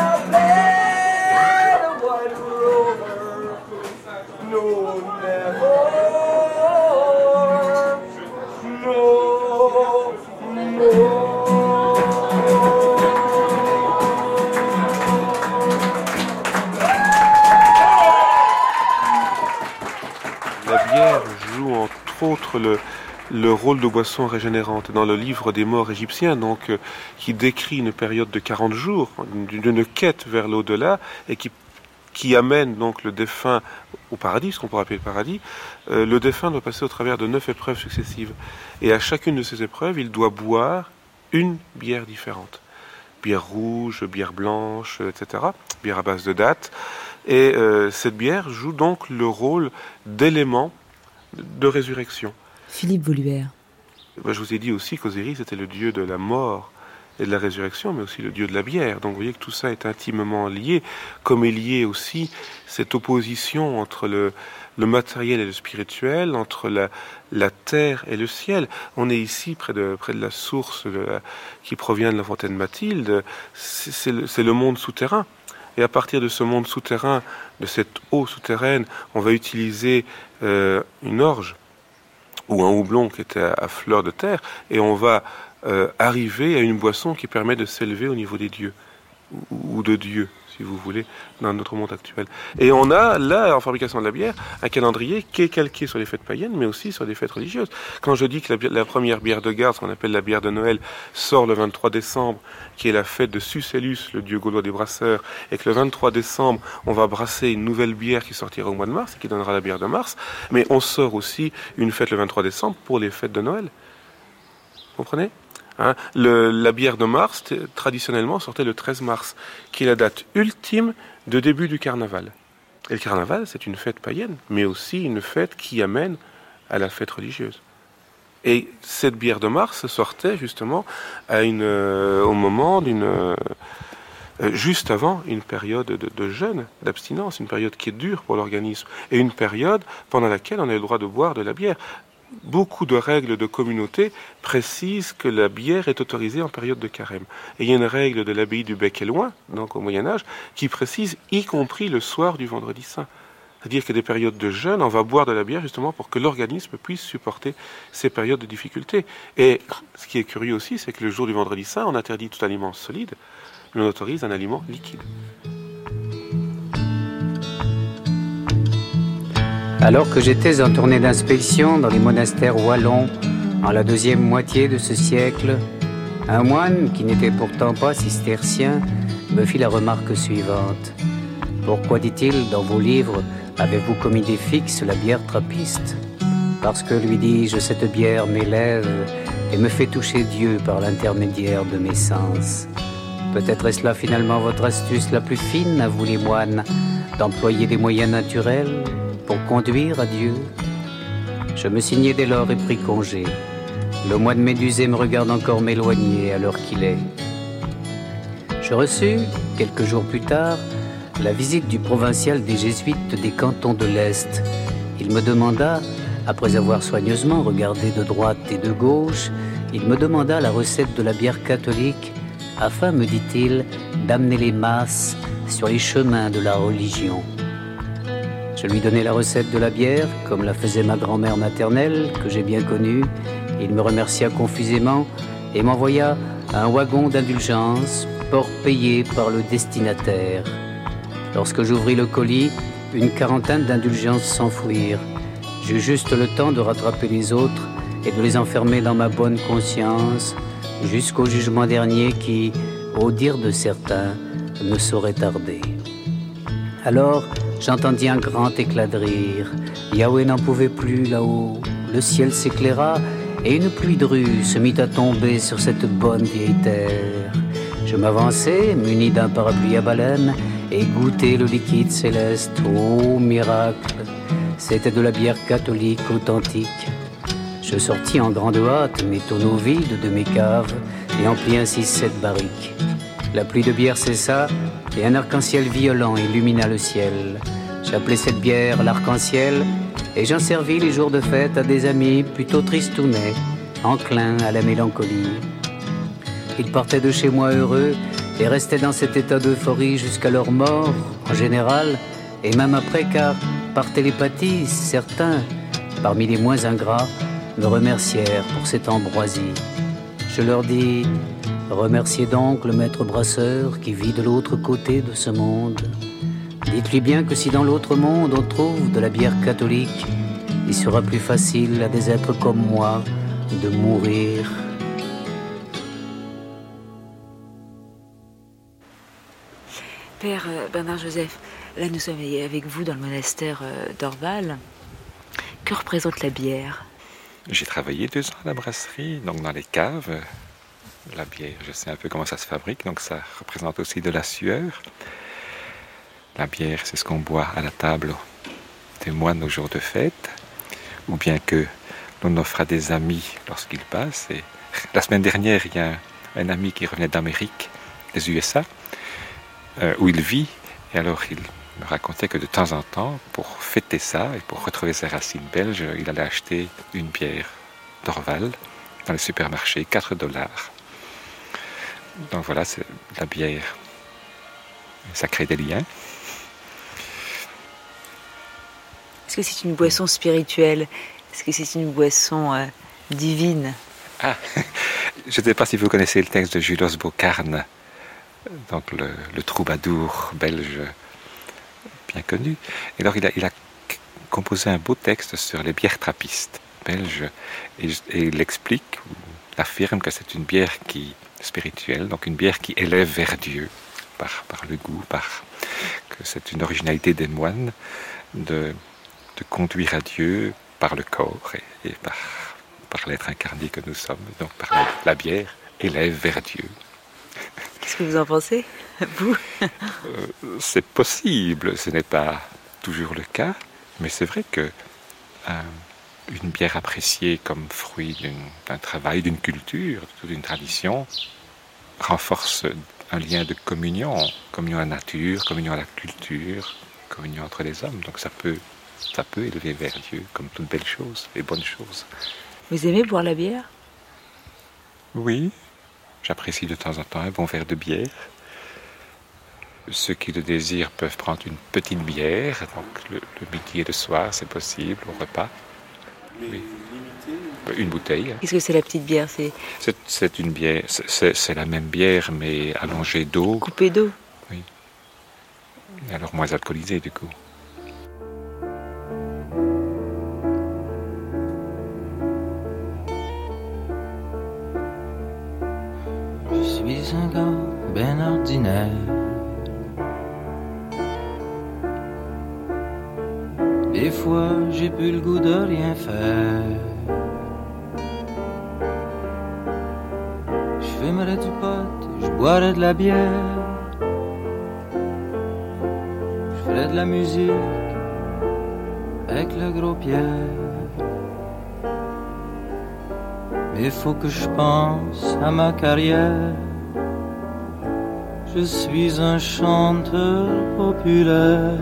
No, never. bière joue entre autres le, le rôle de boisson régénérante. Dans le livre des morts égyptiens, donc, euh, qui décrit une période de quarante jours, d'une quête vers l'au-delà, et qui, qui amène donc le défunt au paradis, ce qu'on pourrait appeler le paradis, euh, le défunt doit passer au travers de neuf épreuves successives. Et à chacune de ces épreuves, il doit boire une bière différente. Bière rouge, bière blanche, et cetera. Bière à base de dattes. Et euh, cette bière joue donc le rôle d'élément de résurrection. Philippe Voluère. Ben, je vous ai dit aussi qu'Osiris était le dieu de la mort et de la résurrection, mais aussi le dieu de la bière. Donc vous voyez que tout ça est intimement lié, comme est lié aussi cette opposition entre le, le matériel et le spirituel, entre la, la terre et le ciel. On est ici près de, près de la source de la, qui provient de la fontaine Mathilde. C'est, c'est, le, c'est le monde souterrain. Et à partir de ce monde souterrain, de cette eau souterraine, on va utiliser euh, une orge ou un houblon qui était à, à fleur de terre, et on va euh, arriver à une boisson qui permet de s'élever au niveau des dieux, ou, ou de Dieu, si vous voulez, dans notre monde actuel. Et on a là, en fabrication de la bière, un calendrier qui est calqué sur les fêtes païennes, mais aussi sur les fêtes religieuses. Quand je dis que la, la première bière de garde, ce qu'on appelle la bière de Noël, sort le vingt-trois décembre, qui est la fête de Sucellus, le dieu gaulois des brasseurs, et que le vingt-trois décembre, on va brasser une nouvelle bière qui sortira au mois de mars, et qui donnera la bière de mars, mais on sort aussi une fête le vingt-trois décembre pour les fêtes de Noël. Vous comprenez ? Hein, le, la bière de mars, t- traditionnellement, sortait le treize mars, qui est la date ultime de début du carnaval. Et le carnaval, c'est une fête païenne, mais aussi une fête qui amène à la fête religieuse. Et cette bière de mars sortait justement à une, euh, au moment d'une... Euh, juste avant une période de, de jeûne, d'abstinence, une période qui est dure pour l'organisme, et une période pendant laquelle on a le droit de boire de la bière. Beaucoup de règles de communauté précisent que la bière est autorisée en période de carême. Et il y a une règle de l'abbaye du Bec-et-Loing, donc au Moyen-Âge, qui précise, y compris le soir du vendredi saint. C'est-à-dire que des périodes de jeûne, on va boire de la bière justement pour que l'organisme puisse supporter ces périodes de difficulté. Et ce qui est curieux aussi, c'est que le jour du vendredi saint, on interdit tout aliment solide, mais on autorise un aliment liquide. Alors que j'étais en tournée d'inspection dans les monastères wallons en la deuxième moitié de ce siècle, un moine, qui n'était pourtant pas cistercien, me fit la remarque suivante. « Pourquoi, dit-il, dans vos livres, avez-vous comme idée fixe la bière trappiste ? Parce que, lui dis-je, cette bière m'élève et me fait toucher Dieu par l'intermédiaire de mes sens. Peut-être est-ce là finalement votre astuce la plus fine, à vous les moines, d'employer des moyens naturels pour conduire à Dieu. » Je me signai dès lors et pris congé. Le moine médusé me regarde encore m'éloigner à l'heure qu'il est. Je reçus, quelques jours plus tard, la visite du provincial des Jésuites des cantons de l'Est. Il me demanda, après avoir soigneusement regardé de droite et de gauche, il me demanda la recette de la bière catholique, afin, me dit-il, d'amener les masses sur les chemins de la religion. Je lui donnai la recette de la bière, comme la faisait ma grand-mère maternelle, que j'ai bien connue. Il me remercia confusément et m'envoya un wagon d'indulgence, port payé par le destinataire. Lorsque j'ouvris le colis, une quarantaine d'indulgences s'enfouirent. J'eus juste le temps de rattraper les autres et de les enfermer dans ma bonne conscience, jusqu'au jugement dernier qui, au dire de certains, ne saurait tarder. Alors, j'entendis un grand éclat de rire. Yahweh n'en pouvait plus là-haut. Le ciel s'éclaira et une pluie de rue se mit à tomber sur cette bonne vieille terre. Je m'avançai, muni d'un parapluie à baleine, et goûtai le liquide céleste. Oh, miracle! C'était de la bière catholique authentique. Je sortis en grande hâte mes tonneaux vides de mes caves et emplis ainsi sept barriques. La pluie de bière cessa et un arc-en-ciel violent illumina le ciel. J'appelais cette bière l'arc-en-ciel et j'en servis les jours de fête à des amis plutôt tristounets, enclins à la mélancolie. Ils partaient de chez moi heureux et restaient dans cet état d'euphorie jusqu'à leur mort, en général, et même après, car par télépathie, certains, parmi les moins ingrats, me remercièrent pour cette ambroisie. Je leur dis: remerciez donc le maître brasseur qui vit de l'autre côté de ce monde. Dites-lui bien que si dans l'autre monde on trouve de la bière catholique, il sera plus facile à des êtres comme moi de mourir. Père Bernard-Joseph, là nous sommes avec vous dans le monastère d'Orval. Que représente la bière? J'ai travaillé deux ans à la brasserie, donc dans les caves. La bière, je sais un peu comment ça se fabrique, donc ça représente aussi de la sueur. La bière, c'est ce qu'on boit à la table des moines aux jours de fête, ou bien que l'on offre à des amis lorsqu'ils passent. Et la semaine dernière, il y a un, un ami qui revenait d'Amérique, des U S A, euh, où il vit, et alors il me racontait que de temps en temps, pour fêter ça et pour retrouver ses racines belges, il allait acheter une bière d'Orval dans les supermarchés, quatre dollars. Donc voilà, c'est la bière. Ça crée des liens. Est-ce que c'est une boisson spirituelle? Est-ce que c'est une boisson euh, divine? Ah, je ne sais pas si vous connaissez le texte de Julos Bocarne, donc le, le troubadour belge bien connu. Et alors il a, il a composé un beau texte sur les bières trappistes belges, et, et il explique, ou il affirme que c'est une bière qui spirituelle, donc une bière qui élève vers Dieu par, par le goût, par que c'est une originalité des moines de, de conduire à Dieu par le corps et, et par, par l'être incarné que nous sommes. Donc par la, la bière élève vers Dieu. Qu'est-ce que vous en pensez, vous? euh, C'est possible, ce n'est pas toujours le cas, mais c'est vrai que euh, une bière appréciée comme fruit d'une, d'un travail, d'une culture, d'une tradition, renforce un lien de communion, communion à la nature, communion à la culture, communion entre les hommes. Donc ça peut, ça peut élever vers Dieu comme toute belle chose et bonne chose. Vous aimez boire la bière? Oui, j'apprécie de temps en temps un bon verre de bière. Ceux qui le désirent peuvent prendre une petite bière, donc le, le midi et le soir, c'est possible, au repas. Oui. Une bouteille. Qu'est-ce que c'est la petite bière? C'est, c'est, c'est une bière, c'est, c'est la même bière, mais allongée d'eau. Coupée d'eau? Oui. Et alors moins alcoolisée, du coup. Je suis un gars ben ordinaire. Des fois, j'ai plus le goût de rien faire. Je fumerais du pot, je boirais de la bière. Je ferais de la musique avec le gros Pierre. Mais faut que je pense à ma carrière. Je suis un chanteur populaire.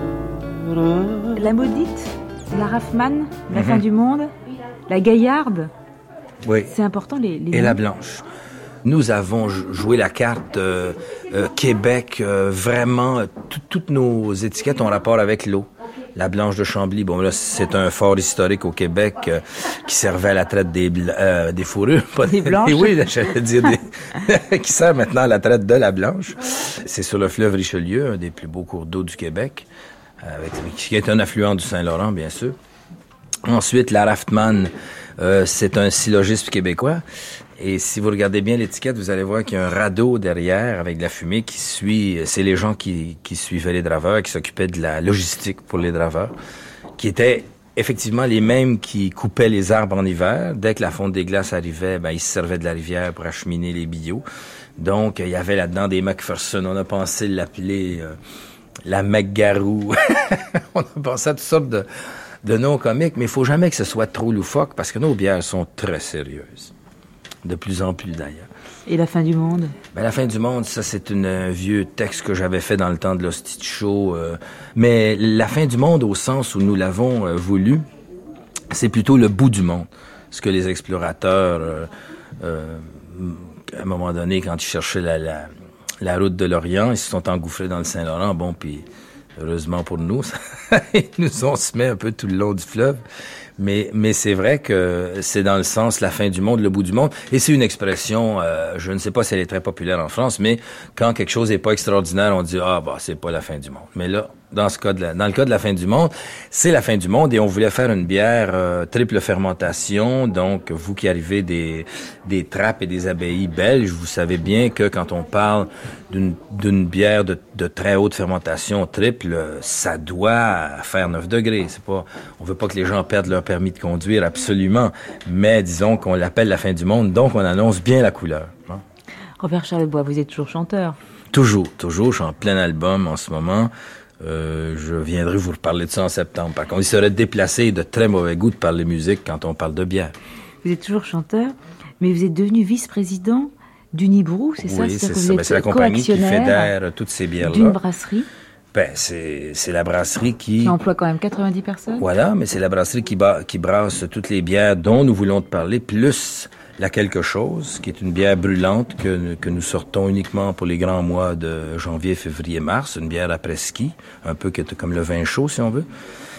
La maudite, la Raffman, la mm-hmm. fin du monde, la Gaillarde. Oui. C'est important les, les Et noms. la Blanche. Nous avons joué la carte euh, euh, Québec, euh, vraiment, euh, toutes nos étiquettes ont rapport avec l'eau. La Blanche de Chambly, bon là, c'est un fort historique au Québec euh, qui servait à la traite des, bl- euh, des fourrures. Pas des blanches? Et oui, j'allais dire des... qui sert maintenant à la traite de la Blanche. C'est sur le fleuve Richelieu, un des plus beaux cours d'eau du Québec, avec, qui est un affluent du Saint-Laurent, bien sûr. Ensuite, la Raftman, euh, c'est un syllogisme québécois. Et si vous regardez bien l'étiquette, vous allez voir qu'il y a un radeau derrière avec de la fumée qui suit... C'est les gens qui, qui suivaient les draveurs, qui s'occupaient de la logistique pour les draveurs, qui étaient effectivement les mêmes qui coupaient les arbres en hiver. Dès que la fonte des glaces arrivait, ben, ils se servaient de la rivière pour acheminer les billots. Donc, il y avait là-dedans des Macpherson. On a pensé l'appeler euh, la McGarou. On a pensé à toutes sortes de, de noms comiques, mais il faut jamais que ce soit trop loufoque parce que nos bières sont très sérieuses. De plus en plus, d'ailleurs. Et la fin du monde? Ben, la fin du monde, ça, c'est une, un vieux texte que j'avais fait dans le temps de l'Hostie de Show. Euh, mais la fin du monde, au sens où nous l'avons euh, voulu, c'est plutôt le bout du monde. Ce que les explorateurs, euh, euh, à un moment donné, quand ils cherchaient la, la, la route de l'Orient, ils se sont engouffrés dans le Saint-Laurent. Bon, puis heureusement pour nous, ça, ils nous ont semé un peu tout le long du fleuve. Mais, mais c'est vrai que c'est dans le sens la fin du monde, le bout du monde. Et c'est une expression, euh, je ne sais pas si elle est très populaire en France, mais quand quelque chose n'est pas extraordinaire, on dit « Ah, bah, c'est pas la fin du monde ». Mais là, dans ce cas de la, dans le cas de la fin du monde, c'est la fin du monde et on voulait faire une bière euh, triple fermentation. Donc, vous qui arrivez des, des trappes et des abbayes belges, vous savez bien que quand on parle d'une, d'une bière de, de très haute fermentation triple, ça doit faire neuf degrés. C'est pas, on veut pas que les gens perdent leur permis de conduire, absolument. Mais disons qu'on l'appelle la fin du monde, donc on annonce bien la couleur. Hein? Robert Charlebois, vous êtes toujours chanteur? Toujours, toujours. Je suis en plein album en ce moment. Euh, je viendrai vous reparler de ça en septembre. Par contre, il serait déplacé et de très mauvais goût de parler musique quand on parle de bière. Vous êtes toujours chanteur, mais vous êtes devenu vice-président d'Unibrou, c'est ça? Oui, c'est, c'est ça. Ben, c'est la compagnie qui fédère toutes ces bières-là. D'une brasserie? Ben, c'est, c'est la brasserie qui... Qui emploie quand même quatre-vingt-dix personnes? Voilà, mais c'est la brasserie qui, ba... qui brasse toutes les bières dont nous voulons te parler, plus la Quelque Chose, qui est une bière brûlante que, que nous sortons uniquement pour les grands mois de janvier, février, mars. Une bière après-ski, un peu comme le vin chaud, si on veut.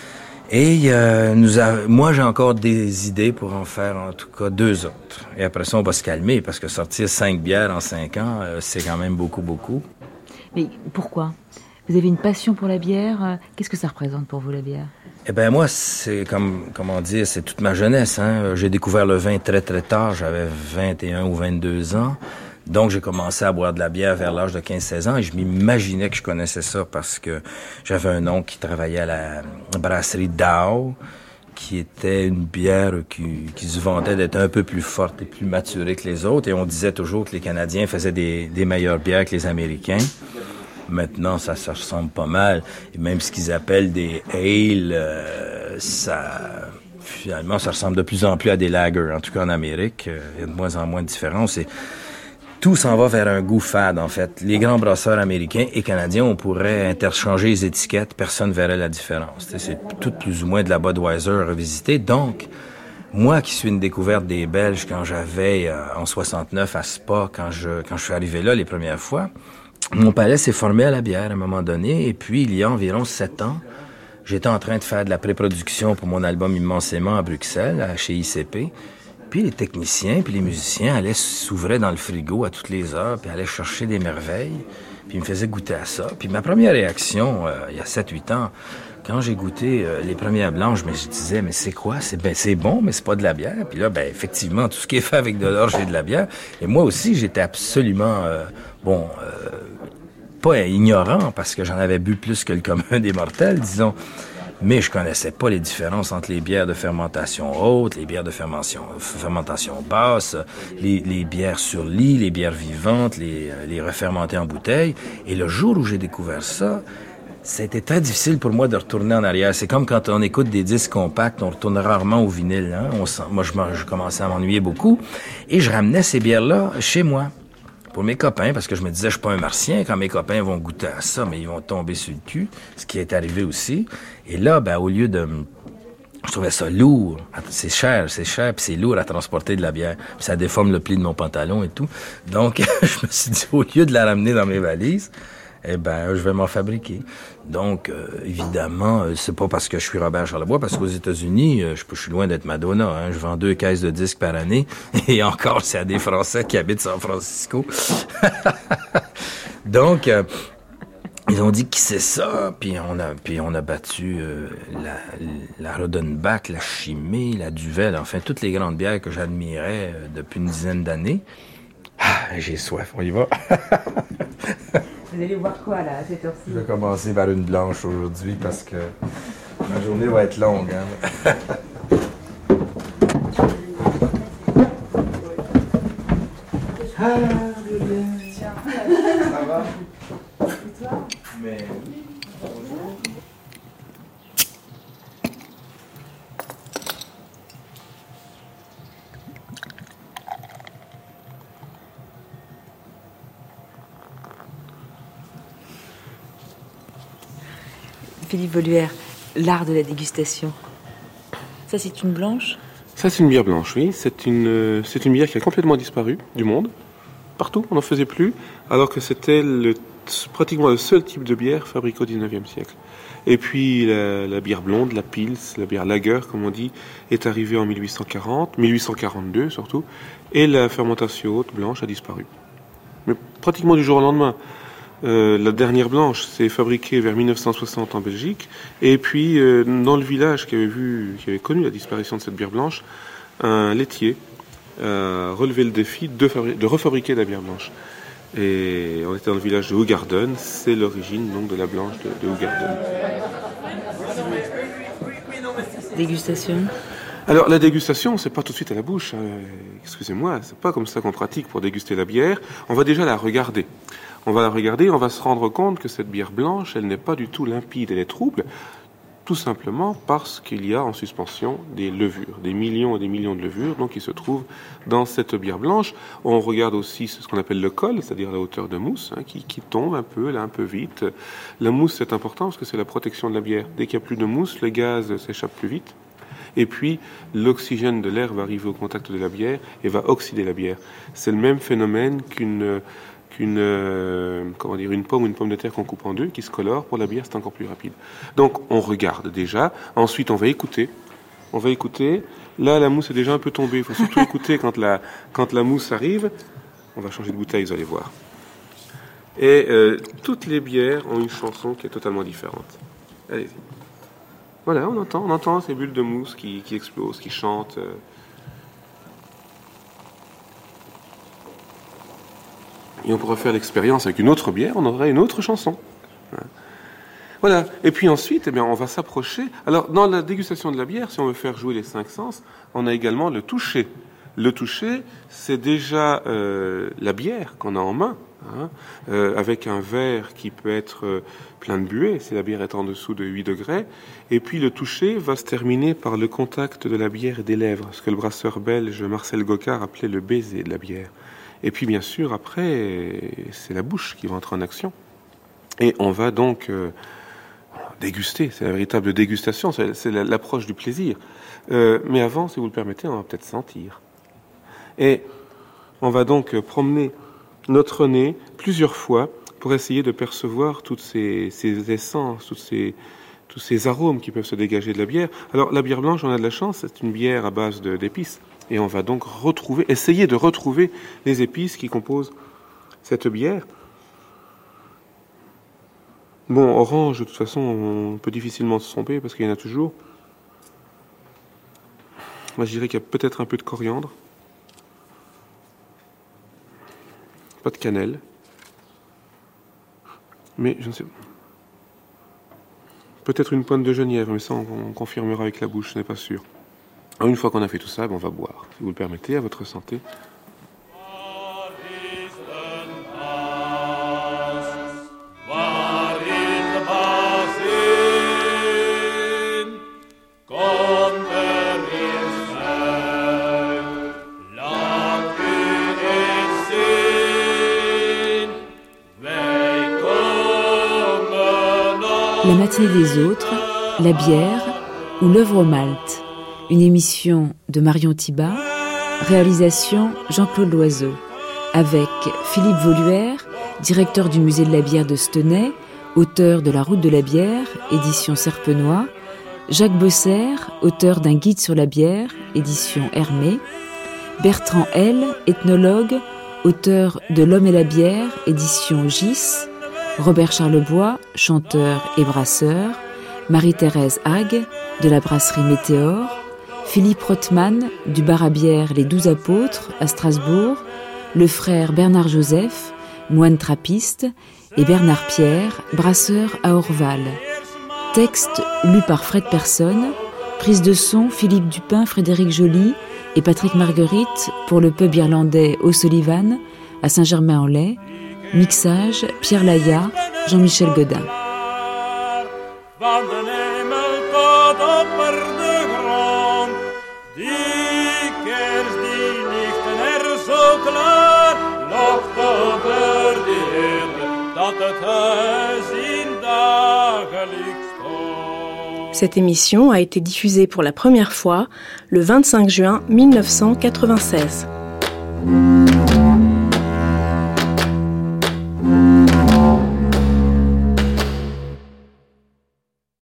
Et euh, nous a... moi, j'ai encore des idées pour en faire, en tout cas, deux autres. Et après ça, on va se calmer, parce que sortir cinq bières en cinq ans, euh, c'est quand même beaucoup, beaucoup. Mais pourquoi? Vous avez une passion pour la bière. Qu'est-ce que ça représente pour vous, la bière? Eh ben moi, c'est comme, comment dire, c'est toute ma jeunesse, hein. J'ai découvert le vin très, très tard. J'avais vingt et un ou vingt-deux ans. Donc, j'ai commencé à boire de la bière vers l'âge de quinze seize ans et je m'imaginais que je connaissais ça parce que j'avais un oncle qui travaillait à la brasserie Dow, qui était une bière qui, qui se vantait d'être un peu plus forte et plus maturée que les autres. Et on disait toujours que les Canadiens faisaient des, des meilleures bières que les Américains. Maintenant, ça, ça ressemble pas mal. Et même ce qu'ils appellent des ale, euh, ça, finalement, ça ressemble de plus en plus à des lagers. En tout cas, en Amérique, euh, il y a de moins en moins de différence. Et tout s'en va vers un goût fade, en fait. Les grands brasseurs américains et canadiens, on pourrait interchanger les étiquettes. Personne ne verrait la différence. T'sais, c'est tout plus ou moins de la Budweiser revisitée. Donc, moi qui suis une découverte des Belges quand j'avais, euh, en soixante-neuf à Spa, quand je, quand je suis arrivé là les premières fois, mon palais s'est formé à la bière à un moment donné, et puis il y a environ sept ans, j'étais en train de faire de la pré-production pour mon album Immensément à Bruxelles, chez I C P. Puis les techniciens, puis les musiciens allaient s'ouvrir dans le frigo à toutes les heures, puis allaient chercher des merveilles, puis ils me faisaient goûter à ça. Puis ma première réaction, euh, il y a sept huit ans, quand j'ai goûté euh, les premières blanches, mais je disais, mais c'est quoi? C'est, ben, c'est bon, mais c'est pas de la bière. Puis là, ben, effectivement, tout ce qui est fait avec de l'orge et de la bière. Et moi aussi, j'étais absolument, euh, bon, euh, pas ignorant, parce que j'en avais bu plus que le commun des mortels, disons. Mais je connaissais pas les différences entre les bières de fermentation haute, les bières de fermentation, fermentation basse, les, les bières sur lit, les bières vivantes, les, les refermentées en bouteille. Et le jour où j'ai découvert ça, c'était très difficile pour moi de retourner en arrière. C'est comme quand on écoute des disques compacts, on retourne rarement au vinyle. Hein? On sent, moi, je, je commençais à m'ennuyer beaucoup. Et je ramenais ces bières-là chez moi, pour mes copains, parce que je me disais, je suis pas un martien. Quand mes copains vont goûter à ça, mais ils vont tomber sur le cul, ce qui est arrivé aussi. Et là, ben, au lieu de... Je trouvais ça lourd. C'est cher, c'est cher, puis c'est lourd à transporter de la bière. Puis ça déforme le pli de mon pantalon et tout. Donc, je me suis dit, au lieu de la ramener dans mes valises, eh ben, je vais m'en fabriquer. Donc, euh, évidemment, euh, c'est pas parce que je suis Robert Charlebois, parce qu'aux États-Unis, euh, je, je suis loin d'être Madonna. Hein, je vends deux caisses de disques par année, et encore, c'est à des Français qui habitent San Francisco. Donc, euh, ils ont dit qui c'est ça, puis on a, puis on a battu euh, la, la Rodenbach, la Chimay, la Duvel, enfin toutes les grandes bières que j'admirais euh, depuis une dizaine d'années. Ah, j'ai soif, on y va. Vous allez voir quoi, là, à cette heure-ci? Je vais commencer par une blanche aujourd'hui parce que ma journée va être longue. Hein? Ah, tiens, ça va? Et toi? Mais oui, bonjour. Philippe Voluère, l'art de la dégustation. Ça, c'est une blanche? Ça, c'est une bière blanche, oui. C'est une, c'est une bière qui a complètement disparu du monde. Partout, on n'en faisait plus. Alors que c'était le pratiquement le seul type de bière fabriquée au dix-neuvième siècle. Et puis la, la bière blonde, la Pils, la bière lager, comme on dit, est arrivée en mille huit cent quarante, mille huit cent quarante-deux surtout, et la fermentation haute blanche a disparu. Mais pratiquement du jour au lendemain. Euh, la dernière blanche s'est fabriquée vers mille neuf cent soixante en Belgique, et puis euh, dans le village qui avait vu, qui avait connu la disparition de cette bière blanche, un laitier a relevé le défi de, fabri- de refabriquer la bière blanche. Et on était dans le village de Hoegaarden, c'est l'origine donc de la blanche de, de Hoegaarden. Dégustation. Alors la dégustation, c'est pas tout de suite à la bouche. Hein. Excusez-moi, c'est pas comme ça qu'on pratique pour déguster la bière. On va déjà la regarder. On va la regarder, on va se rendre compte que cette bière blanche, elle n'est pas du tout limpide, elle est trouble. Tout simplement parce qu'il y a en suspension des levures, des millions et des millions de levures, donc qui se trouvent dans cette bière blanche. On regarde aussi ce qu'on appelle le col, c'est-à-dire la hauteur de mousse, hein, qui, qui tombe un peu, là, un peu vite. La mousse, c'est important parce que c'est la protection de la bière. Dès qu'il n'y a plus de mousse, le gaz s'échappe plus vite. Et puis, l'oxygène de l'air va arriver au contact de la bière et va oxyder la bière. C'est le même phénomène qu'une... qu'une euh, comment dire une pomme ou une pomme de terre qu'on coupe en deux, qui se colore. Pour la bière, c'est encore plus rapide. Donc, on regarde déjà. Ensuite, on va écouter. On va écouter. Là, la mousse est déjà un peu tombée. Il faut surtout écouter quand la, quand la mousse arrive. On va changer de bouteille, vous allez voir. Et euh, toutes les bières ont une chanson qui est totalement différente. Allez-y. Voilà, on entend, on entend ces bulles de mousse qui, qui explosent, qui chantent. Euh, Et on pourrait faire l'expérience avec une autre bière, on aurait une autre chanson. Voilà. Et puis ensuite, eh bien, on va s'approcher. Alors, dans la dégustation de la bière, si on veut faire jouer les cinq sens, on a également le toucher. Le toucher, c'est déjà euh, la bière qu'on a en main, hein, euh, avec un verre qui peut être euh, plein de buée, si la bière est en dessous de huit degrés. Et puis le toucher va se terminer par le contact de la bière et des lèvres, ce que le brasseur belge Marcel Gocard appelait le baiser de la bière. Et puis, bien sûr, après, c'est la bouche qui va entrer en action. Et on va donc euh, déguster. C'est la véritable dégustation. C'est, c'est la, l'approche du plaisir. Euh, mais avant, si vous le permettez, on va peut-être sentir. Et on va donc promener notre nez plusieurs fois pour essayer de percevoir toutes ces, ces essences, toutes ces, tous ces arômes qui peuvent se dégager de la bière. Alors, la bière blanche, on a de la chance. C'est une bière à base de, d'épices. Et on va donc retrouver, essayer de retrouver les épices qui composent cette bière. Bon, orange, de toute façon, on peut difficilement se tromper parce qu'il y en a toujours. Moi, je dirais qu'il y a peut-être un peu de coriandre. Pas de cannelle. Mais je ne sais pas. Peut-être une pointe de genièvre, mais ça, on, on confirmera avec la bouche, je n'ai pas sûr. Alors, une fois qu'on a fait tout ça, on va boire. Si vous le permettez, à votre santé. La matinée des autres, la bière ou l'œuvre au malt. Une émission de Marion Thibat, réalisation Jean-Claude Loiseau, avec Philippe Voluère, directeur du musée de la bière de Stenay, auteur de La route de la bière, édition Serpenois, Jacques Bosser, auteur d'un guide sur la bière, édition Hermé, Bertrand L, ethnologue, auteur de L'homme et la bière, édition Gis, Robert Charlebois, chanteur et brasseur, Marie-Thérèse Hague, de la brasserie Météore, Philippe Rothman, du bar à bière Les Douze Apôtres, à Strasbourg, le frère Bernard Joseph, moine trappiste, et Bernard Pierre, brasseur à Orval. Texte lu par Fred Persson, prise de son Philippe Dupin, Frédéric Joly et Patrick Marguerite pour le pub irlandais O'Sullivan, à Saint-Germain-en-Laye. Mixage Pierre Laya, Jean-Michel Godin. Cette émission a été diffusée pour la première fois le vingt-cinq juin mille neuf cent quatre-vingt-seize.